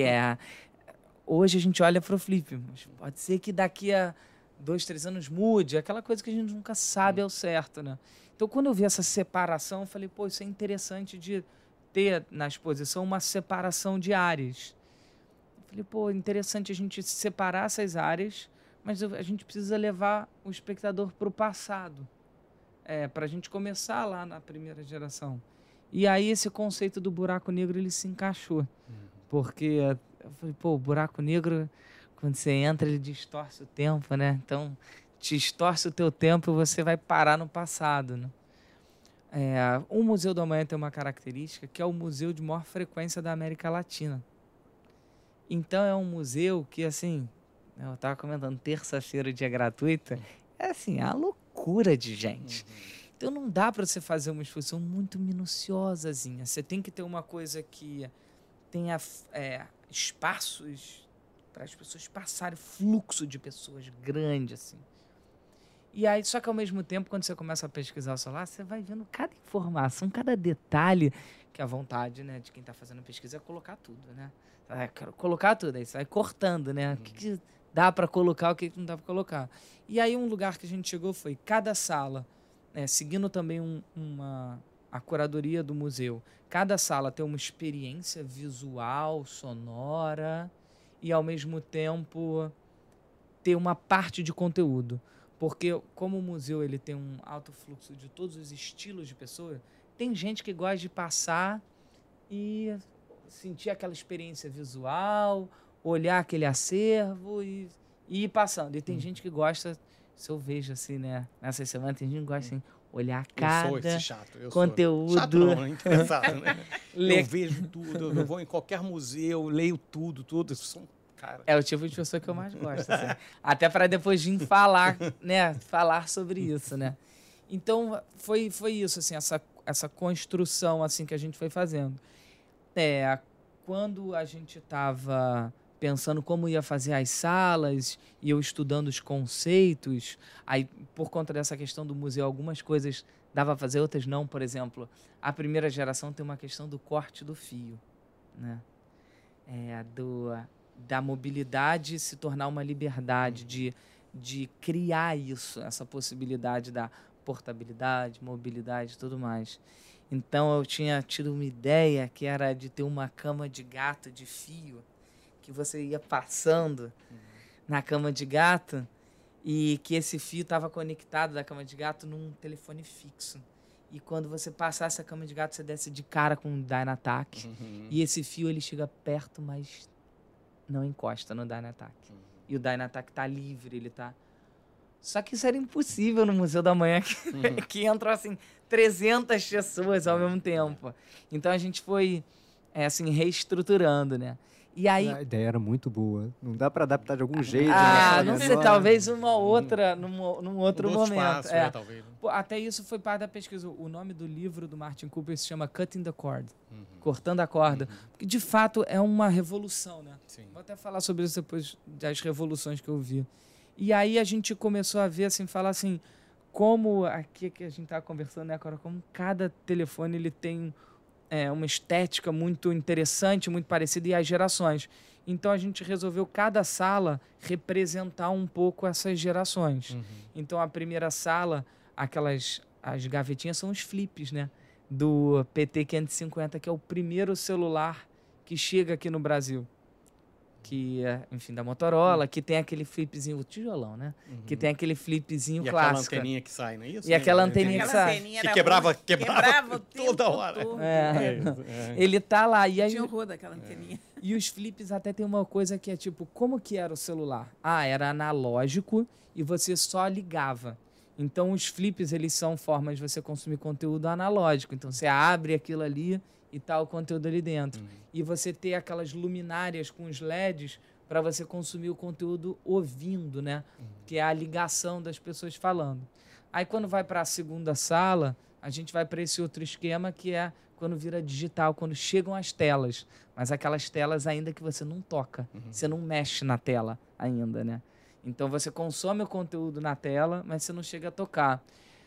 Hoje a gente olha para o flip, mas pode ser que daqui a 2, 3 anos mude, aquela coisa que a gente nunca sabe ao certo, né? Então, quando eu vi essa separação, eu falei, pô, isso é interessante de ter na exposição uma separação de áreas. Falei, pô, interessante a gente separar essas áreas, mas a gente precisa levar o espectador para o passado, para a gente começar lá na primeira geração. E aí esse conceito do buraco negro, ele se encaixou. Porque eu falei, pô, o buraco negro, quando você entra, ele distorce o tempo, né? Então, te distorce o teu tempo e você vai parar no passado, né? O Museu do Amanhã tem uma característica que é o museu de maior frequência da América Latina. Então, é um museu que, assim, eu estava comentando, terça-feira, dia gratuito, assim, é uma loucura de gente. Então, não dá para você fazer uma exposição muito minuciosazinha. Você tem que ter uma coisa que tenha espaços para as pessoas passarem, fluxo de pessoas grande, assim. E aí, só que ao mesmo tempo, quando você começa a pesquisar o celular, você vai vendo cada informação, cada detalhe, que a vontade, né, de quem está fazendo pesquisa é colocar tudo, né? Quero colocar tudo, aí você vai cortando, né? O que dá para colocar, o que não dá para colocar. E aí um lugar que a gente chegou foi cada sala, seguindo também a curadoria do museu, cada sala tem uma experiência visual, sonora e ao mesmo tempo ter uma parte de conteúdo. Porque como o museu ele tem um alto fluxo de todos os estilos de pessoa, tem gente que gosta de passar e sentir aquela experiência visual, olhar aquele acervo e ir passando. E tem gente que gosta, se eu vejo assim, né? Nessas semanas, tem gente que gosta assim, olhar cada conteúdo. Chato não, né? Interessado, né? Eu vejo tudo, eu vou em qualquer museu, leio tudo. São cara. É o tipo de pessoa que eu mais gosto. Assim. Até para depois vir falar, né? Falar sobre isso, né? Então, foi isso, assim, essa construção assim que a gente foi fazendo. Quando a gente estava pensando como ia fazer as salas e eu estudando os conceitos, aí, por conta dessa questão do museu, algumas coisas dava para fazer, outras não. Por exemplo, a primeira geração tem uma questão do corte do fio, né? Da mobilidade se tornar uma liberdade, de criar isso, essa possibilidade da portabilidade, mobilidade e tudo mais. Então, eu tinha tido uma ideia que era de ter uma cama de gato de fio, que você ia passando na cama de gato e que esse fio estava conectado da cama de gato num telefone fixo. E quando você passasse a cama de gato, você desce de cara com o Dynatac. E esse fio, ele chega perto, mas não encosta no Dynatac. E o Dynatac tá livre, ele tá... Só que isso era impossível no Museu da Manhã, que entram, assim, 300 pessoas ao mesmo tempo. Então, a gente foi, assim, reestruturando, né? E aí... A ideia era muito boa. Não dá para adaptar de algum jeito. Não sei, talvez num outro momento. Espaço, talvez. Pô, até isso foi parte da pesquisa. O nome do livro do Martin Cooper se chama Cutting the Cord, Cortando a Corda. Porque, de fato, é uma revolução, né? Sim. Vou até falar sobre isso depois das revoluções que eu vi. E aí a gente começou a ver, assim, falar assim, como aqui que a gente estava conversando, né, agora, como cada telefone ele tem uma estética muito interessante, muito parecida, e as gerações. Então a gente resolveu cada sala representar um pouco essas gerações. Então a primeira sala, as gavetinhas são os flips, né? Do PT-550, que é o primeiro celular que chega aqui no Brasil. Que é, enfim, da Motorola, que tem aquele flipzinho, o tijolão, né? Que tem aquele flipzinho clássico. E aquela anteninha que sai, não é isso? E aquela anteninha que sai. Que quebrava toda hora. Ele tá lá. E aí, tinha horror daquela anteninha. E os flips até tem uma coisa que é tipo, como que era o celular? Era analógico e você só ligava. Então, os flips, eles são formas de você consumir conteúdo analógico. Então, você abre aquilo ali e tá o conteúdo ali dentro. E você ter aquelas luminárias com os LEDs para você consumir o conteúdo ouvindo, né? Que é a ligação das pessoas falando. Aí, quando vai para a segunda sala, a gente vai para esse outro esquema, que é quando vira digital, quando chegam as telas. Mas aquelas telas ainda que você não toca. Você não mexe na tela ainda, né? Então, você consome o conteúdo na tela, mas você não chega a tocar.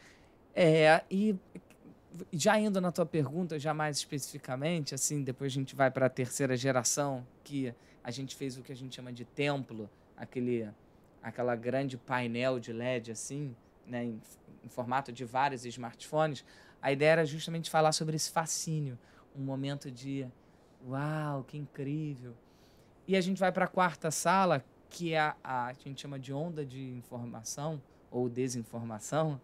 E já indo na tua pergunta, já mais especificamente, assim, depois a gente vai para a terceira geração, que a gente fez o que a gente chama de templo, aquela grande painel de LED, assim, né, em formato de vários smartphones. A ideia era justamente falar sobre esse fascínio, um momento de uau, que incrível. E a gente vai para a quarta sala, que é a gente chama de onda de informação ou desinformação,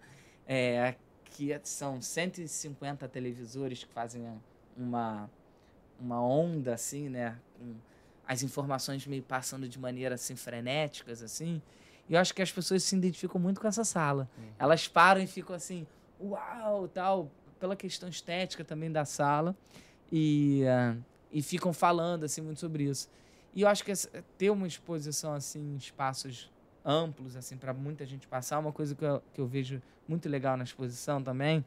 que são 150 televisores que fazem uma onda, assim, né? Com as informações meio passando de maneira, assim, frenéticas, assim. E eu acho que as pessoas se identificam muito com essa sala. Elas param e ficam assim, uau, tal, pela questão estética também da sala. E ficam falando, assim, muito sobre isso. E eu acho que ter uma exposição, assim, em espaços amplos, assim, para muita gente passar, uma coisa que eu vejo muito legal na exposição também,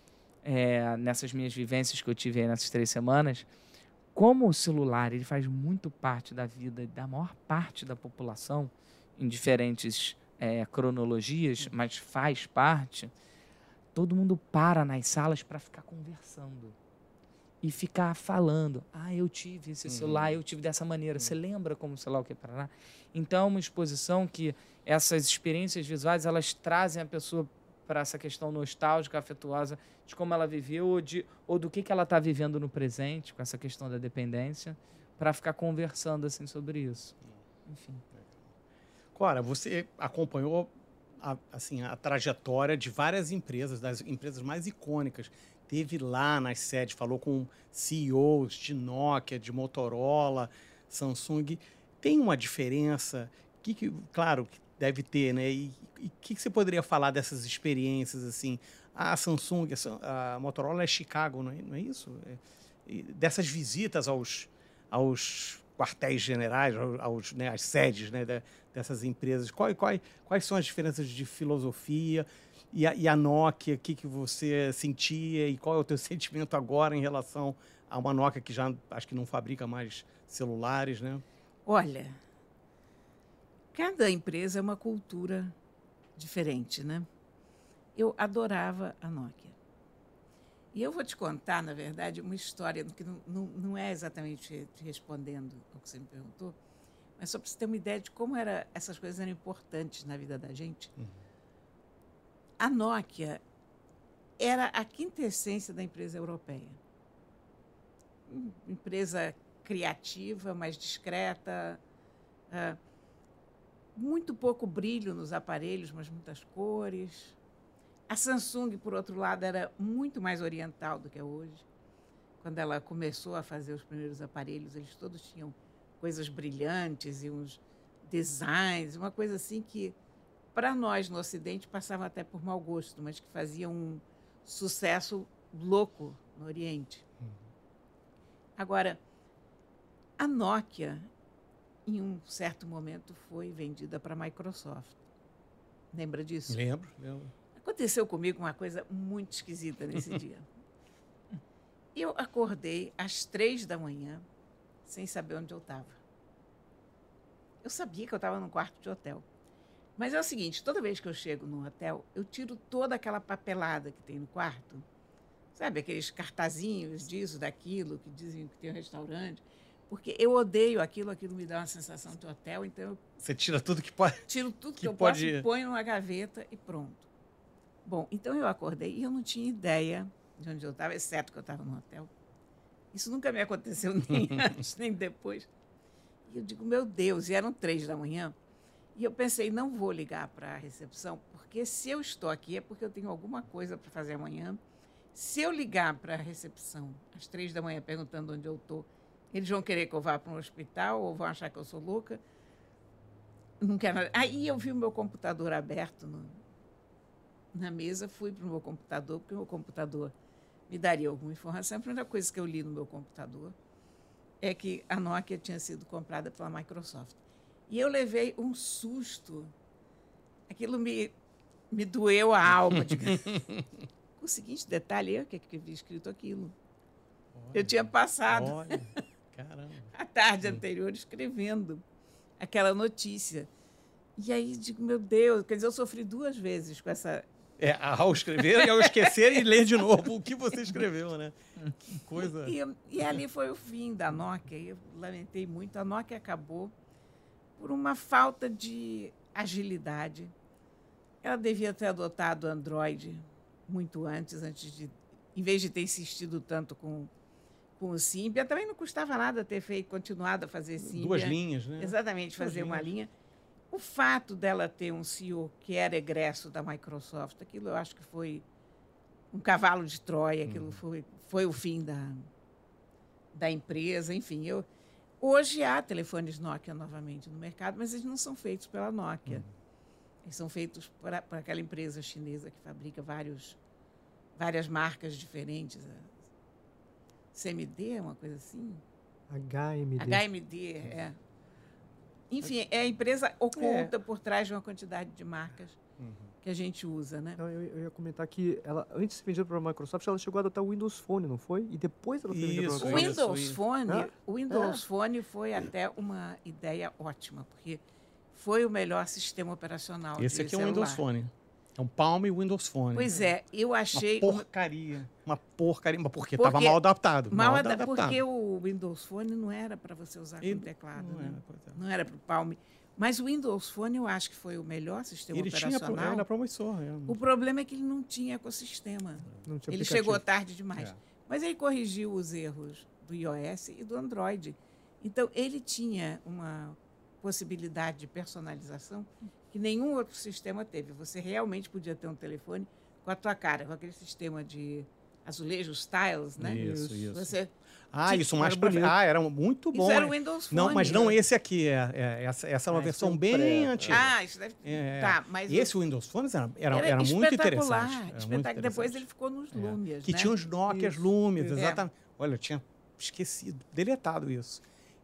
nessas minhas vivências que eu tive aí nessas 3 semanas, como o celular ele faz muito parte da vida da maior parte da população, em diferentes cronologias, mas faz parte, todo mundo para nas salas para ficar conversando. E ficar falando, eu tive esse celular, eu tive dessa maneira. Você lembra como o celular que Paraná? Então, é uma exposição que essas experiências visuais, elas trazem a pessoa para essa questão nostálgica, afetuosa, de como ela viveu ou do que ela está vivendo no presente, com essa questão da dependência, para ficar conversando assim, sobre isso. Enfim. Cora, você acompanhou a trajetória de várias empresas, das empresas mais icônicas. Teve lá nas sedes, falou com CEOs de Nokia, de Motorola, Samsung. Tem uma diferença? Claro que deve ter, né? E o que você poderia falar dessas experiências, assim? A Samsung, a Motorola é Chicago, não é isso? Dessas visitas aos quartéis generais, né, as sedes, né, dessas empresas. Quais são as diferenças de filosofia? E a Nokia, o que você sentia? E qual é o teu sentimento agora em relação a uma Nokia que já acho que não fabrica mais celulares, né? Olha, cada empresa é uma cultura diferente, né? Eu adorava a Nokia. E eu vou te contar, na verdade, uma história que não é exatamente te respondendo ao que você me perguntou, mas só para você ter uma ideia de como essas coisas eram importantes na vida da gente. A Nokia era a quintessência da empresa europeia. Empresa criativa, mais discreta, muito pouco brilho nos aparelhos, mas muitas cores. A Samsung, por outro lado, era muito mais oriental do que é hoje. Quando ela começou a fazer os primeiros aparelhos, eles todos tinham coisas brilhantes e uns designs, uma coisa assim que, para nós no Ocidente, passava até por mau gosto, mas que fazia um sucesso louco no Oriente. Agora, a Nokia, em um certo momento, foi vendida para a Microsoft. Lembra disso? Lembro. Aconteceu comigo uma coisa muito esquisita nesse dia. Eu acordei às 3 da manhã, sem saber onde eu estava. Eu sabia que eu estava num quarto de hotel. Mas é o seguinte, toda vez que eu chego num hotel, eu tiro toda aquela papelada que tem no quarto. Sabe, aqueles cartazinhos disso, daquilo, que dizem que tem um restaurante. Porque eu odeio aquilo me dá uma sensação de hotel, então Você tira tudo que pode... tiro tudo que eu posso e ponho numa gaveta e pronto. Bom, então eu acordei e eu não tinha ideia de onde eu estava, exceto que eu estava no hotel. Isso nunca me aconteceu nem antes, nem depois. E eu digo, meu Deus, e eram 3 da manhã. E eu pensei, não vou ligar para a recepção, porque se eu estou aqui é porque eu tenho alguma coisa para fazer amanhã. Se eu ligar para a recepção às 3 da manhã perguntando onde eu estou, eles vão querer que eu vá para um hospital ou vão achar que eu sou louca. Não quero nada. Aí eu vi o meu computador aberto na mesa, fui para o meu computador, porque o meu computador me daria alguma informação. A primeira coisa que eu li no meu computador é que a Nokia tinha sido comprada pela Microsoft. E eu levei um susto. Aquilo me doeu a alma. Com o seguinte detalhe, eu que havia escrito aquilo. Olha, eu tinha passado a tarde anterior escrevendo aquela notícia. E aí, digo, meu Deus, quer dizer, eu sofri 2 vezes com essa... ao escrever e ao esquecer e ler de novo o que você escreveu, né? Que coisa... E ali foi o fim da Nokia. Eu lamentei muito. A Nokia acabou por uma falta de agilidade. Ela devia ter adotado o Android muito antes de... Em vez de ter insistido tanto com o Symbian, também não custava nada ter continuado a fazer Symbian. 2 linhas, né? Exatamente, fazer uma linha. O fato dela ter um CEO que era egresso da Microsoft, aquilo eu acho que foi um cavalo de Troia, aquilo foi o fim da empresa. Enfim, hoje há telefones Nokia novamente no mercado, mas eles não são feitos pela Nokia. Eles são feitos por aquela empresa chinesa que fabrica várias marcas diferentes. CMD é uma coisa assim? HMD, é. Enfim, é a empresa oculta por trás de uma quantidade de marcas que a gente usa, né? Não, eu ia comentar que ela, antes de ser vendida para a Microsoft, ela chegou a adotar o Windows Phone, não foi? E depois ela foi vendida para a Microsoft. O Windows Phone foi até uma ideia ótima, porque foi o melhor sistema operacional de celular. Esse aqui é o Windows Phone. É um Palm e Windows Phone. Pois é, eu achei... Uma porcaria, porque estava mal adaptado. Porque o Windows Phone não era para você usar com teclado. Não era para o Palm. Mas o Windows Phone eu acho que foi o melhor sistema operacional. Era promissor. O problema é que ele não tinha ecossistema. Ele chegou tarde demais. Mas ele corrigiu os erros do iOS e do Android. Então, ele tinha uma possibilidade de personalização que nenhum outro sistema teve. Você realmente podia ter um telefone com a tua cara, com aquele sistema de azulejos, tiles, né? Isso. Você isso mais para... era muito bom. Isso era o Windows Phone. Não, mas não esse aqui. Essa é uma versão bem antiga. Isso deve... Tá, mas esse Windows Phone era muito interessante. Espetacular. Depois ele ficou nos Lumias, que tinha os Nokias Lumias, exatamente. Olha, eu tinha esquecido, deletado isso.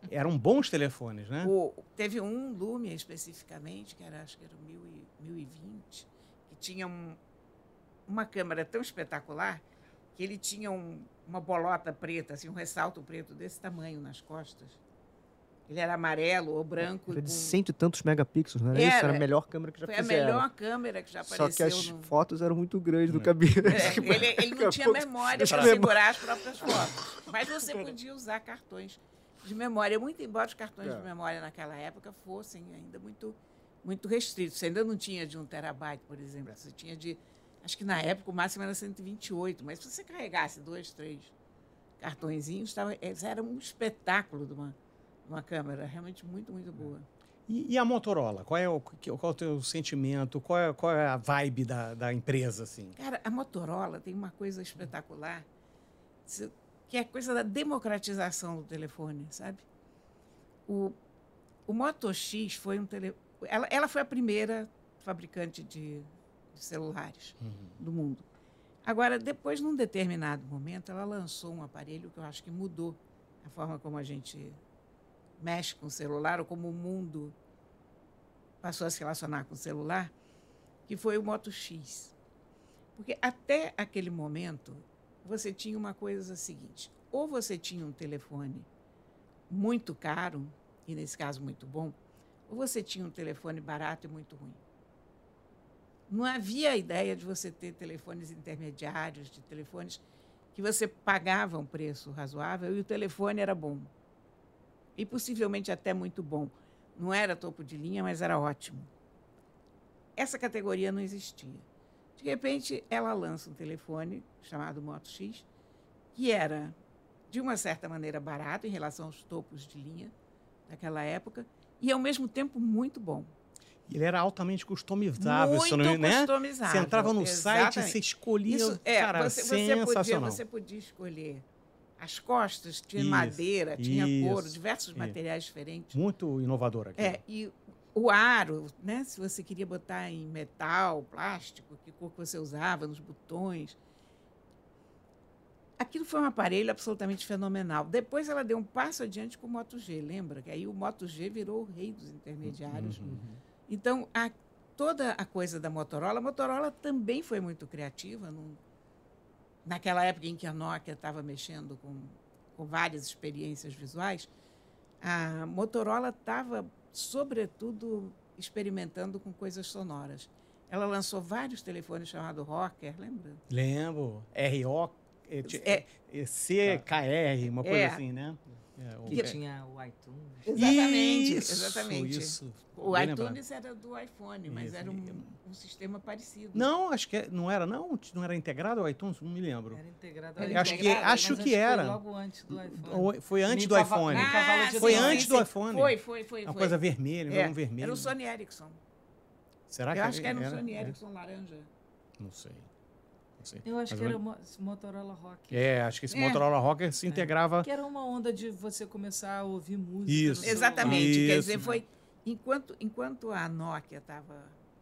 Eram bons telefones, né? Teve um Lumia especificamente, acho que era o 1020, que tinha uma câmera tão espetacular que ele tinha uma bolota preta, assim, um ressalto preto desse tamanho nas costas. Ele era amarelo ou branco. Era de 100 e tantos megapixels, não era isso? Era a melhor câmera que já fizeram. Foi a melhor câmera que já apareceu. Só que as fotos eram muito grandes do cabelo. Ele não tinha memória para segurar as próprias fotos. Mas você podia usar cartões de memória, muito embora os cartões de memória naquela época fossem ainda muito, muito restritos. Você ainda não tinha de 1 terabyte, por exemplo. Você tinha de... Acho que na época o máximo era 128, mas se você carregasse 2, 3 cartõezinhos, era um espetáculo de uma câmera realmente muito, muito boa. E a Motorola? Qual é o teu sentimento? Qual é a vibe da empresa, assim? Cara, a Motorola tem uma coisa espetacular, que é a coisa da democratização do telefone, sabe? O Moto X foi ela foi a primeira fabricante de celulares do mundo. Agora, depois, num determinado momento, ela lançou um aparelho que eu acho que mudou a forma como a gente mexe com o celular, ou como o mundo passou a se relacionar com o celular, que foi o Moto X. Porque até aquele momento, você tinha uma coisa seguinte: ou você tinha um telefone muito caro, e nesse caso muito bom, ou você tinha um telefone barato e muito ruim. Não havia a ideia de você ter telefones intermediários, de telefones que você pagava um preço razoável e o telefone era bom. E possivelmente até muito bom. Não era topo de linha, mas era ótimo. Essa categoria não existia. De repente, ela lança um telefone chamado Moto X, que era, de uma certa maneira, barato em relação aos topos de linha daquela época, e, ao mesmo tempo, muito bom. Ele era altamente customizável. Muito customizável. Você entrava no site, você escolhia, cara, sensacional. Você podia escolher as costas, tinha madeira, tinha couro, diversos materiais diferentes. Muito inovador aqui. E o aro, né? Se você queria botar em metal, plástico, que cor que você usava, nos botões. Aquilo foi um aparelho absolutamente fenomenal. Depois ela deu um passo adiante com o Moto G, lembra? Que aí o Moto G virou o rei dos intermediários. Então, toda a coisa da Motorola, a Motorola também foi muito criativa. Naquela época em que a Nokia estava mexendo com várias experiências visuais, a Motorola estava, sobretudo, experimentando com coisas sonoras. Ela lançou vários telefones chamados Rocker, lembra? Lembro. CKR, uma coisa assim, né? Que tinha o iTunes. Exatamente. Isso. O iTunes era do iPhone, mas era um sistema parecido. Não, acho que não era, não. Não era integrado ao iTunes? Não me lembro. Era integrado. Acho que era. Foi logo antes do iPhone. Foi antes do iPhone. Foi antes do iPhone. Foi. Uma coisa vermelha, um vermelho. Era o Sony Ericsson. Será que eu acho que era um Sony Ericsson laranja. Não sei. Eu acho que era o Motorola Rocker. Acho que esse Motorola Rocker se integrava... Que era uma onda de você começar a ouvir música. Isso. Exatamente. Isso. Quer dizer, foi... Enquanto a Nokia estava...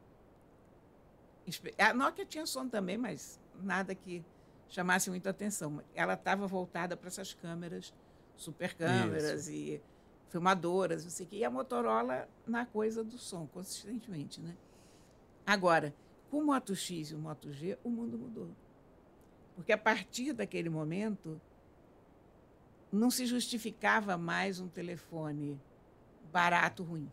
A Nokia tinha som também, mas nada que chamasse muita atenção. Ela estava voltada para essas câmeras, super câmeras e filmadoras, não sei o quê. E a Motorola na coisa do som, consistentemente, né? Agora... Com o Moto X e o Moto G, o mundo mudou. Porque, a partir daquele momento, não se justificava mais um telefone barato, ruim.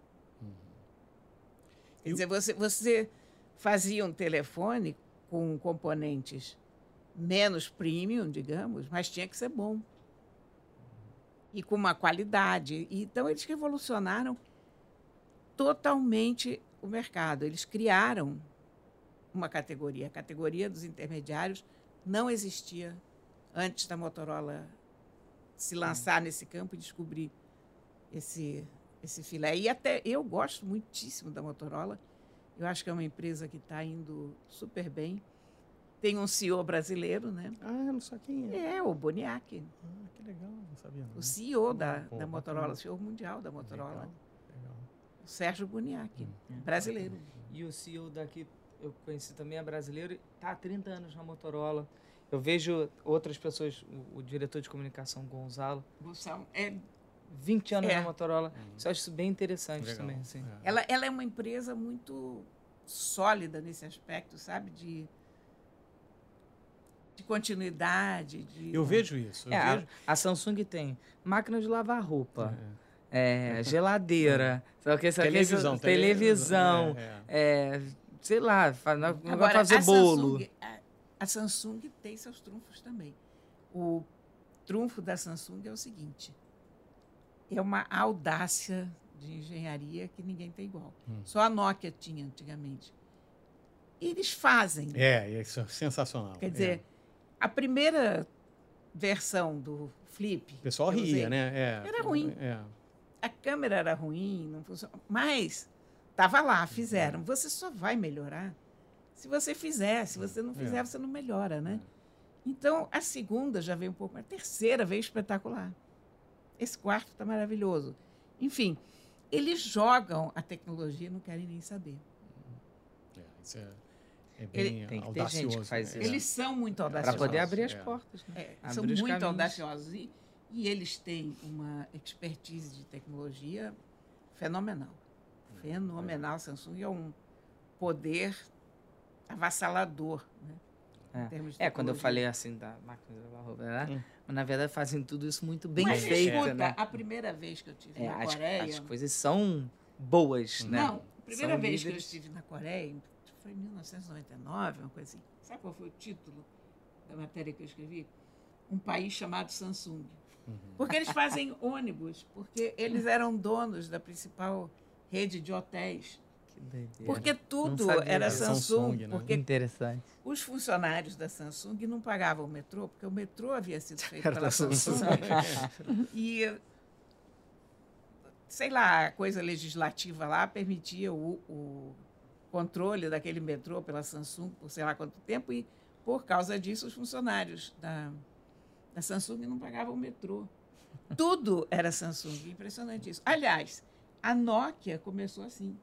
Quer dizer, você fazia um telefone com componentes menos premium, digamos, mas tinha que ser bom. E com uma qualidade. Então, eles revolucionaram totalmente o mercado. Eles criaram uma categoria. A categoria dos intermediários não existia antes da Motorola se lançar nesse campo e descobrir esse filé. E até eu gosto muitíssimo da Motorola. Eu acho que é uma empresa que está indo super bem. Tem um CEO brasileiro, né? Eu não sei quem é. É, o Boniac. Que legal, não sabia não. O CEO da Motorola, o CEO mundial da Motorola. Legal. O Sérgio Boniac, brasileiro. E o CEO daqui... Eu conheci também, é brasileiro, e está há 30 anos na Motorola. Eu vejo outras pessoas, o diretor de comunicação, Gonzalo. 20 anos É. na Motorola. Isso eu acho isso bem interessante Legal. também. Assim. É. Ela é uma empresa muito sólida nesse aspecto, sabe? De continuidade. Eu vejo isso. Eu vejo. A Samsung tem máquina de lavar roupa, geladeira, sabe o que? Televisão, sei lá, Agora, fazer bolo. A Samsung tem seus trunfos também. O trunfo da Samsung é o seguinte: é uma audácia de engenharia que ninguém tem igual. Só a Nokia tinha antigamente. Eles fazem. Isso é sensacional. Quer dizer, a primeira versão do Flip. O pessoal que eu ria, usei, né? Era ruim. A câmera era ruim, não funcionava. Mas estava lá, fizeram. Você só vai melhorar se você fizer. Se você não fizer, você não melhora, né? Então, a segunda já veio um pouco, a terceira veio espetacular. Esse quarto está maravilhoso. Enfim, eles jogam a tecnologia e não querem nem saber. Isso é bem tem que ter audacioso. gente que faz isso. Eles são muito audaciosos. Para poder abrir as portas. Né? São Abrir os muito caminhos. audaciosos. E eles têm uma expertise de tecnologia fenomenal. Fenomenal. Samsung é um poder avassalador, né? Em termos de Quando eu tecnologia. falei assim da máquina de lavar roupa, né? Mas na verdade fazem tudo isso muito bem Mas feito, escuta, né? a primeira vez que eu estive na Coreia... As coisas são boas, né? Não, a primeira São vez que eu líderes. estive na Coreia foi em 1999, uma coisa assim. Sabe qual foi o título da matéria que eu escrevi? Um país chamado Samsung. Porque eles fazem ônibus, porque eles eram donos da principal rede de hotéis. Que doideira. Porque tudo Não sabia era disso. Samsung. né? Porque Interessante. os funcionários da Samsung não pagavam o metrô, porque o metrô havia sido feito Era pela da Samsung. Samsung. E, sei lá, a coisa legislativa lá permitia o controle daquele metrô pela Samsung por sei lá quanto tempo, e, por causa disso, os funcionários da Samsung não pagavam o metrô. Tudo era Samsung. Impressionante isso. Aliás, a Nokia começou assim.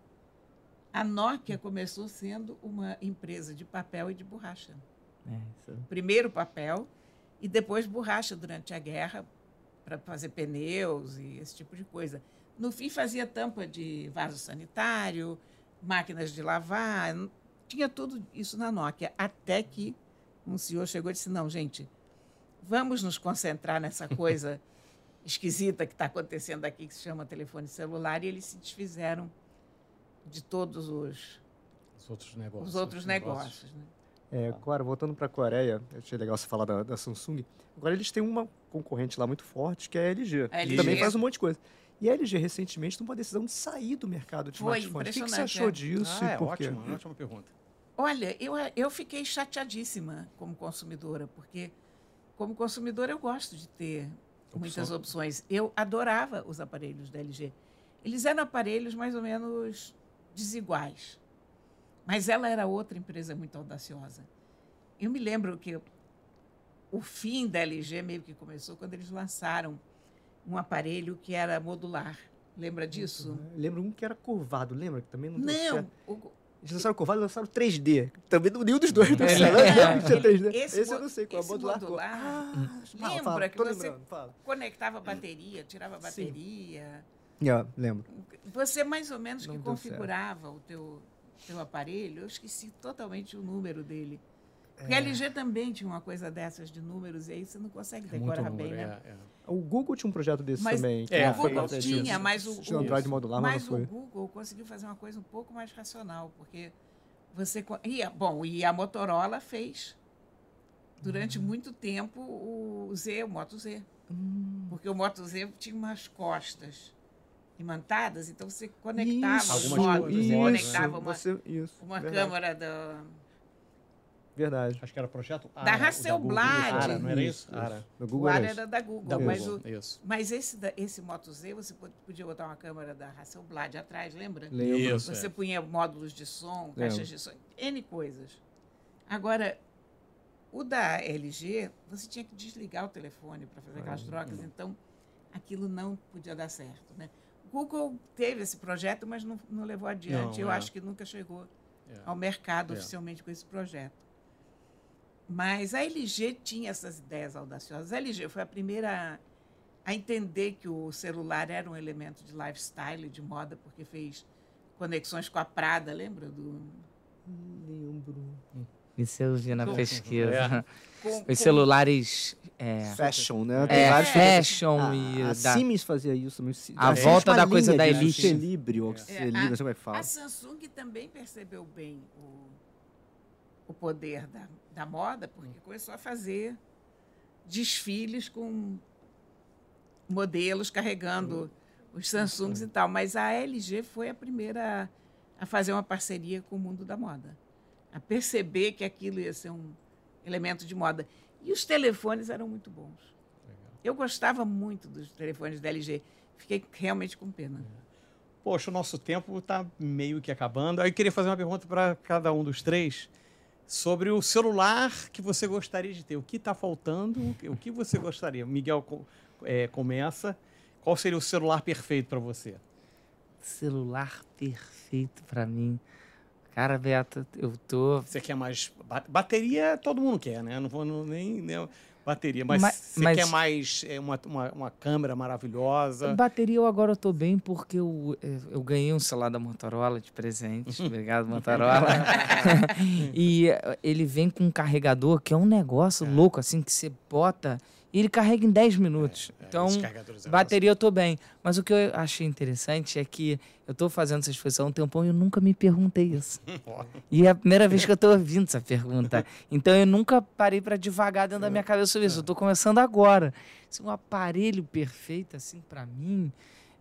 A Nokia começou sendo uma empresa de papel e de borracha. Primeiro papel e depois borracha durante a guerra para fazer pneus e esse tipo de coisa. No fim, fazia tampa de vaso sanitário, máquinas de lavar, tinha tudo isso na Nokia. Até que um senhor chegou e disse, não, gente, vamos nos concentrar nessa coisa esquisita que está acontecendo aqui, que se chama telefone celular, e eles se desfizeram de todos os outros negócios. Né? Claro, voltando para a Coreia, achei legal você falar da Samsung. Agora eles têm uma concorrente lá muito forte, que é a LG. A Que LG. também faz um monte de coisa. E a LG recentemente tomou a decisão de sair do mercado de Foi smartphones. O que você impressionante, achou disso e por Ótima, quê? ótima pergunta. Olha, eu fiquei chateadíssima como consumidora, porque como consumidora eu gosto de ter muitas opções. Eu adorava os aparelhos da LG. Eles eram aparelhos mais ou menos desiguais, mas ela era outra empresa muito audaciosa. Eu me lembro que o fim da LG meio que começou quando eles lançaram um aparelho que era modular. Lembra disso? Lembro um que era curvado, lembra? Que também não deu Não, certo. Eles lançaram curvado e lançaram 3D. Também nenhum dos dois deu certo. Não, Tinha 3D. esse Esse eu não sei qual é. esse Modular. lembra Fala, que tô você lembrando, fala. conectava a bateria, tirava a bateria. Lembro. Você mais ou menos Não que deu configurava o teu aparelho. Eu esqueci totalmente o número dele. Porque a LG também tinha uma coisa dessas de números, e aí você não consegue decorar bem, né? O Google tinha um projeto desse Mas também. que o não foi Google parte tinha, disso. mas o Tinha um Android modular, mas mas não foi. o Google conseguiu fazer uma coisa um pouco mais racional, porque você... E a Motorola fez, durante muito tempo, o Moto Z. Porque o Moto Z tinha umas costas imantadas, então você conectava os módulos, você conectava uma câmera Verdade. Acho que era projeto ARA. Da Hasselblad. ARA, não era isso? ARA. Do O Google ARA era era isso. da Google, Da mas, Google, isso. mas esse Moto Z você podia botar uma câmera da Hasselblad atrás, lembra? Lembro. Isso. Você punha módulos de som, caixas de som, N coisas. Agora, o da LG, você tinha que desligar o telefone para fazer aquelas trocas, então aquilo não podia dar certo, né? O Google teve esse projeto, mas não levou adiante. Eu acho que nunca chegou ao mercado oficialmente com esse projeto. Mas a LG tinha essas ideias audaciosas. A LG foi a primeira a entender que o celular era um elemento de lifestyle, de moda, porque fez conexões com a Prada, lembra? Lembro. Isso eu vi na pesquisa. Com- Os celulares... Fashion, né? fashion e... A Siemens fazia isso. A volta da coisa da elite. Oxelibrio, Oxelibrio, não sei como é que fala. A Samsung também percebeu bem o poder da moda, porque começou a fazer desfiles com modelos carregando os Samsungs e tal. Mas a LG foi a primeira a fazer uma parceria com o mundo da moda, a perceber que aquilo ia ser um elemento de moda. E os telefones eram muito bons. Eu gostava muito dos telefones da LG. Fiquei realmente com pena. Poxa, o nosso tempo está meio que acabando. Aí eu queria fazer uma pergunta para cada um dos três sobre o celular que você gostaria de ter. O que está faltando? O que você gostaria? Miguel começa. Qual seria o celular perfeito para você? Celular perfeito pra mim. Cara, Beto, eu tô... Você quer mais... Bateria todo mundo quer, né? Não vou nem bateria, mas você quer mais uma câmera maravilhosa? Bateria agora eu tô bem porque eu ganhei um celular da Motorola de presente. Obrigado, Motorola. E ele vem com um carregador que é um negócio louco, assim, que você bota e ele carrega em 10 minutos. Então, bateria eu tô bem. Mas o que eu achei interessante é que eu tô fazendo essa exposição há um tempão e eu nunca me perguntei isso. E é a primeira vez que eu tô ouvindo essa pergunta. Então, eu nunca parei para divagar dentro da minha cabeça sobre isso. Eu tô começando agora. Um aparelho perfeito, assim, para mim,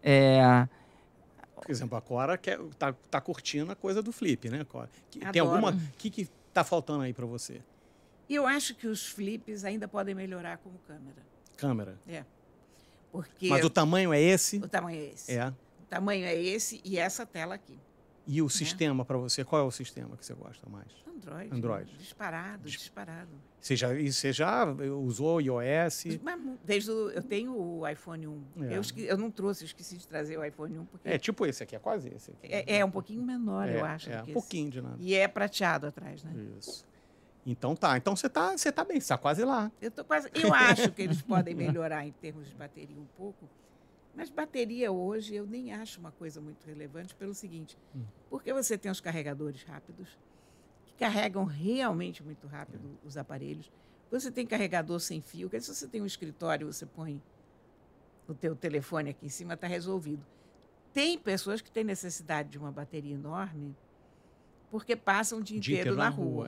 Por exemplo, a Cora tá curtindo a coisa do flip, né, Cora? Tem Adoro. alguma... O que tá faltando aí para você? E eu acho que os flips ainda podem melhorar como câmera. Câmera. Porque Mas o tamanho é esse? o tamanho é esse. É. O tamanho é esse e essa tela aqui. E o sistema para você? Qual é o sistema que você gosta mais? Android. Disparado. Você já usou iOS? Mas eu tenho o iPhone 1. Eu não trouxe, eu esqueci de trazer o iPhone 1. Porque É tipo esse aqui, é quase esse aqui. é um pouquinho menor, eu acho. É, do que um pouquinho de nada. E é prateado atrás, né? Isso. Então tá. Então você tá bem, você tá quase lá. Eu acho que eles podem melhorar em termos de bateria um pouco, mas bateria hoje eu nem acho uma coisa muito relevante pelo seguinte, porque você tem os carregadores rápidos, que carregam realmente muito rápido os aparelhos. Você tem carregador sem fio, que se você tem um escritório, você põe o teu telefone aqui em cima, está resolvido. Tem pessoas que têm necessidade de uma bateria enorme porque passam o dia inteiro na rua.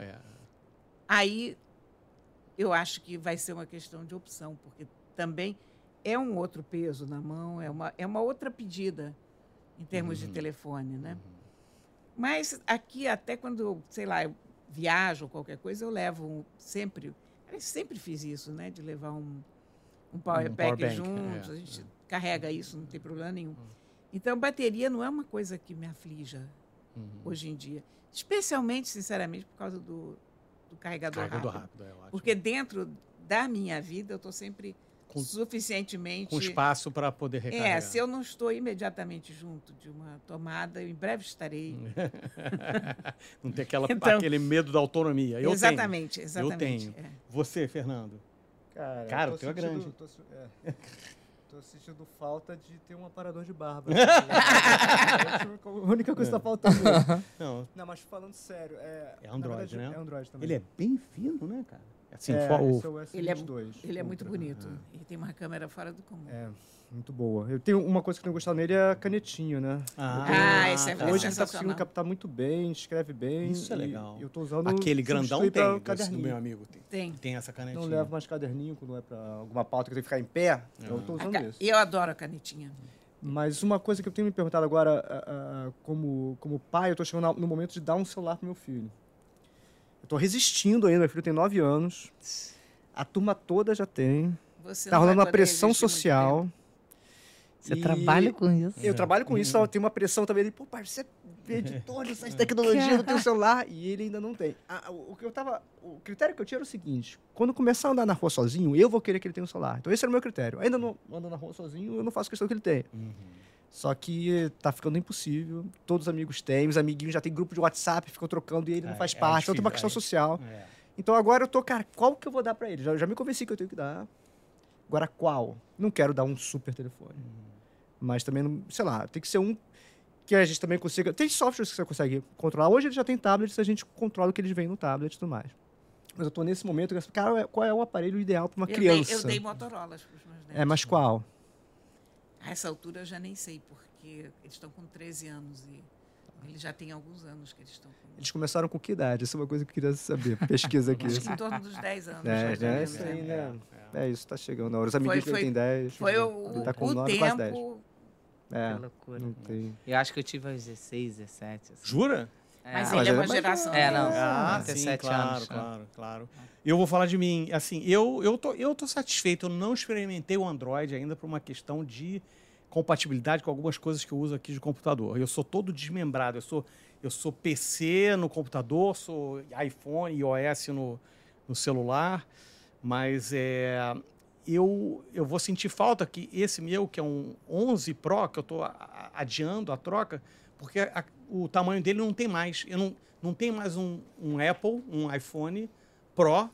Aí, eu acho que vai ser uma questão de opção, porque também é um outro peso na mão, é uma outra pedida em termos de telefone, né? Mas aqui, até quando eu, sei lá, eu viajo ou qualquer coisa, eu levo sempre... Eu sempre fiz isso, né? De levar um power bank junto, a gente carrega isso, não tem problema nenhum. Então, bateria não é uma coisa que me aflija hoje em dia. Especialmente, sinceramente, por causa do carregador rápido. Porque dentro da minha vida eu estou sempre suficientemente... Com espaço para poder recarregar. Se eu não estou imediatamente junto de uma tomada, eu em breve estarei. Não tem aquele medo da autonomia. Exatamente. Eu tenho. Você, Fernando? Cara, o teu é grande. Tô sentindo falta de ter um aparador de barba. A única coisa que está faltando. Não, mas falando sério... É Android, verdade, né? É Android também. Ele é bem fino, né, cara? Assim, ele é muito bonito. Ele tem uma câmera fora do comum. Muito boa. Eu tenho uma coisa que eu tenho gostado nele é a canetinha, né? Esse é hoje ele tá conseguindo captar muito bem, escreve bem. Isso é legal. Eu tô usando aquele grandão tem, caderninho. do meu amigo. Tem essa canetinha. Não levo mais caderninho quando é para alguma pauta que tem que ficar em pé. Eu tô usando isso. Eu adoro a canetinha. Mas uma coisa que eu tenho me perguntado agora, como pai, eu tô chegando no momento de dar um celular pro meu filho. Eu tô resistindo ainda, meu filho tem 9 anos. A turma toda já tem. Tá rolando uma pressão social. Você trabalha com isso? Eu trabalho com isso, tem uma pressão também. Ele, pô, pai, você é editor, você faz tecnologia no teu celular. E ele ainda não tem. O critério que eu tinha era o seguinte: quando começar a andar na rua sozinho, eu vou querer que ele tenha um celular. Então esse era o meu critério. Ainda não ando na rua sozinho, eu não faço questão que ele tenha. Só que tá ficando impossível. Todos os amigos têm, os amiguinhos já tem grupo de WhatsApp, ficam trocando e ele não faz parte. Então tem uma questão social. Então agora eu tô, cara, qual que eu vou dar pra ele? Já me convenci que eu tenho que dar. Agora, qual? Não quero dar um super telefone. Mas também, não, sei lá, tem que ser um que a gente também consiga... Tem softwares que você consegue controlar. Hoje ele já tem tablets, a gente controla o que eles veem no tablet e tudo mais. Mas eu tô nesse momento, cara, qual é o aparelho ideal para uma criança? Eu dei Motorolas para os meus netos. Mas qual? A essa altura eu já nem sei, porque eles estão com 13 anos e eles já têm alguns anos que eles estão com... Eles começaram com que idade? Essa é uma coisa que eu queria saber. Pesquisa aqui. Acho que em torno dos 10 anos. Isso aí, né? Isso, tá chegando a hora. Os amiguinhos que têm 10. Foi o tá com 9, tempo... quase 10. Que loucura. Não tem... Eu acho que eu tive aos 16, 17. Assim. Jura? Mas ele é uma geração. Não. Sim, 37 anos. Claro. Eu vou falar de mim. Assim, eu tô satisfeito. Eu não experimentei o Android ainda por uma questão de compatibilidade com algumas coisas que eu uso aqui de computador. Eu sou todo desmembrado. Eu sou PC no computador, sou iPhone, iOS no celular. Mas eu vou sentir falta que esse meu, que é um 11 Pro, que eu estou adiando a troca, porque o tamanho dele não tem mais. Eu não tenho mais um Apple, um iPhone Pro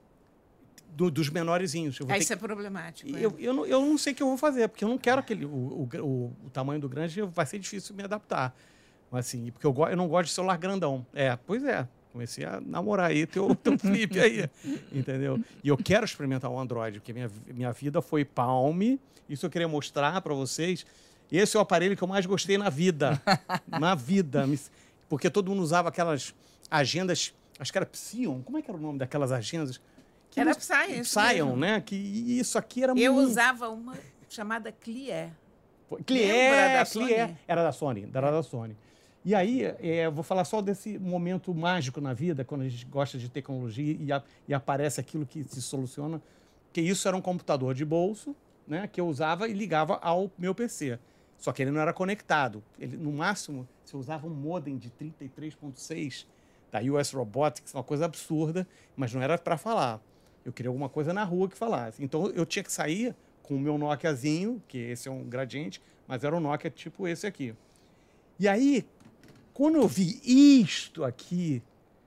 dos menorzinhos. Isso é problemático. Eu não sei o que eu vou fazer, porque eu não quero o tamanho do grande, vai ser difícil me adaptar. Mas, assim, porque eu não gosto de celular grandão. Pois é. Comecei a namorar aí teu flip aí, entendeu? E eu quero experimentar o Android, porque minha vida foi Palm. Isso eu queria mostrar para vocês. Esse é o aparelho que eu mais gostei na vida. Na vida. Porque todo mundo usava aquelas agendas, acho que era Psion. Como é que era o nome daquelas agendas? Era Psion. Psion, né? Que isso aqui era Eu usava uma chamada Clié. Clié. Era da Sony. E aí, eu vou falar só desse momento mágico na vida, quando a gente gosta de tecnologia e aparece aquilo que se soluciona, que isso era um computador de bolso, né, que eu usava e ligava ao meu PC. Só que ele não era conectado. Ele, no máximo, você usava um modem de 33.6 da US Robotics, uma coisa absurda, mas não era para falar. Eu queria alguma coisa na rua que falasse. Então, eu tinha que sair com o meu Nokiazinho, que esse é um Gradiente, mas era um Nokia tipo esse aqui. E aí, quando eu vi isto aqui,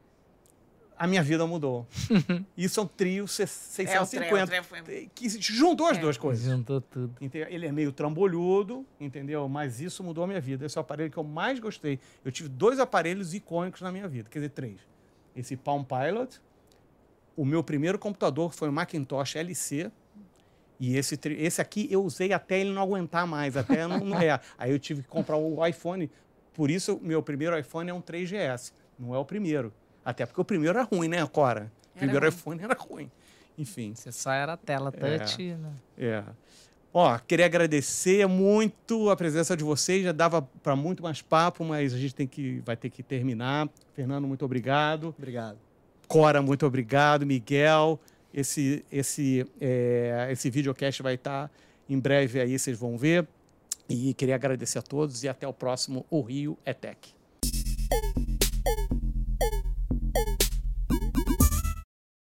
a minha vida mudou. Isso é um trio 650, que juntou as duas coisas. Juntou tudo. Ele é meio trambolhudo, entendeu? Mas isso mudou a minha vida. Esse é o aparelho que eu mais gostei. Eu tive 2 aparelhos icônicos na minha vida, quer dizer, 3. Esse Palm Pilot, o meu primeiro computador foi o Macintosh LC, e esse aqui eu usei até ele não aguentar mais, até Aí eu tive que comprar o iPhone. Por isso, o meu primeiro iPhone é um 3GS, não é o primeiro. Até porque o primeiro era ruim, né, Cora? O primeiro iPhone era ruim. Enfim. Você só era tela touch, né? Ó, queria agradecer muito a presença de vocês. Já dava para muito mais papo, mas a gente vai ter que terminar. Fernando, muito obrigado. Obrigado. Cora, muito obrigado. Miguel, esse videocast vai estar em breve aí, vocês vão ver. E queria agradecer a todos e até o próximo O Rio é Tech.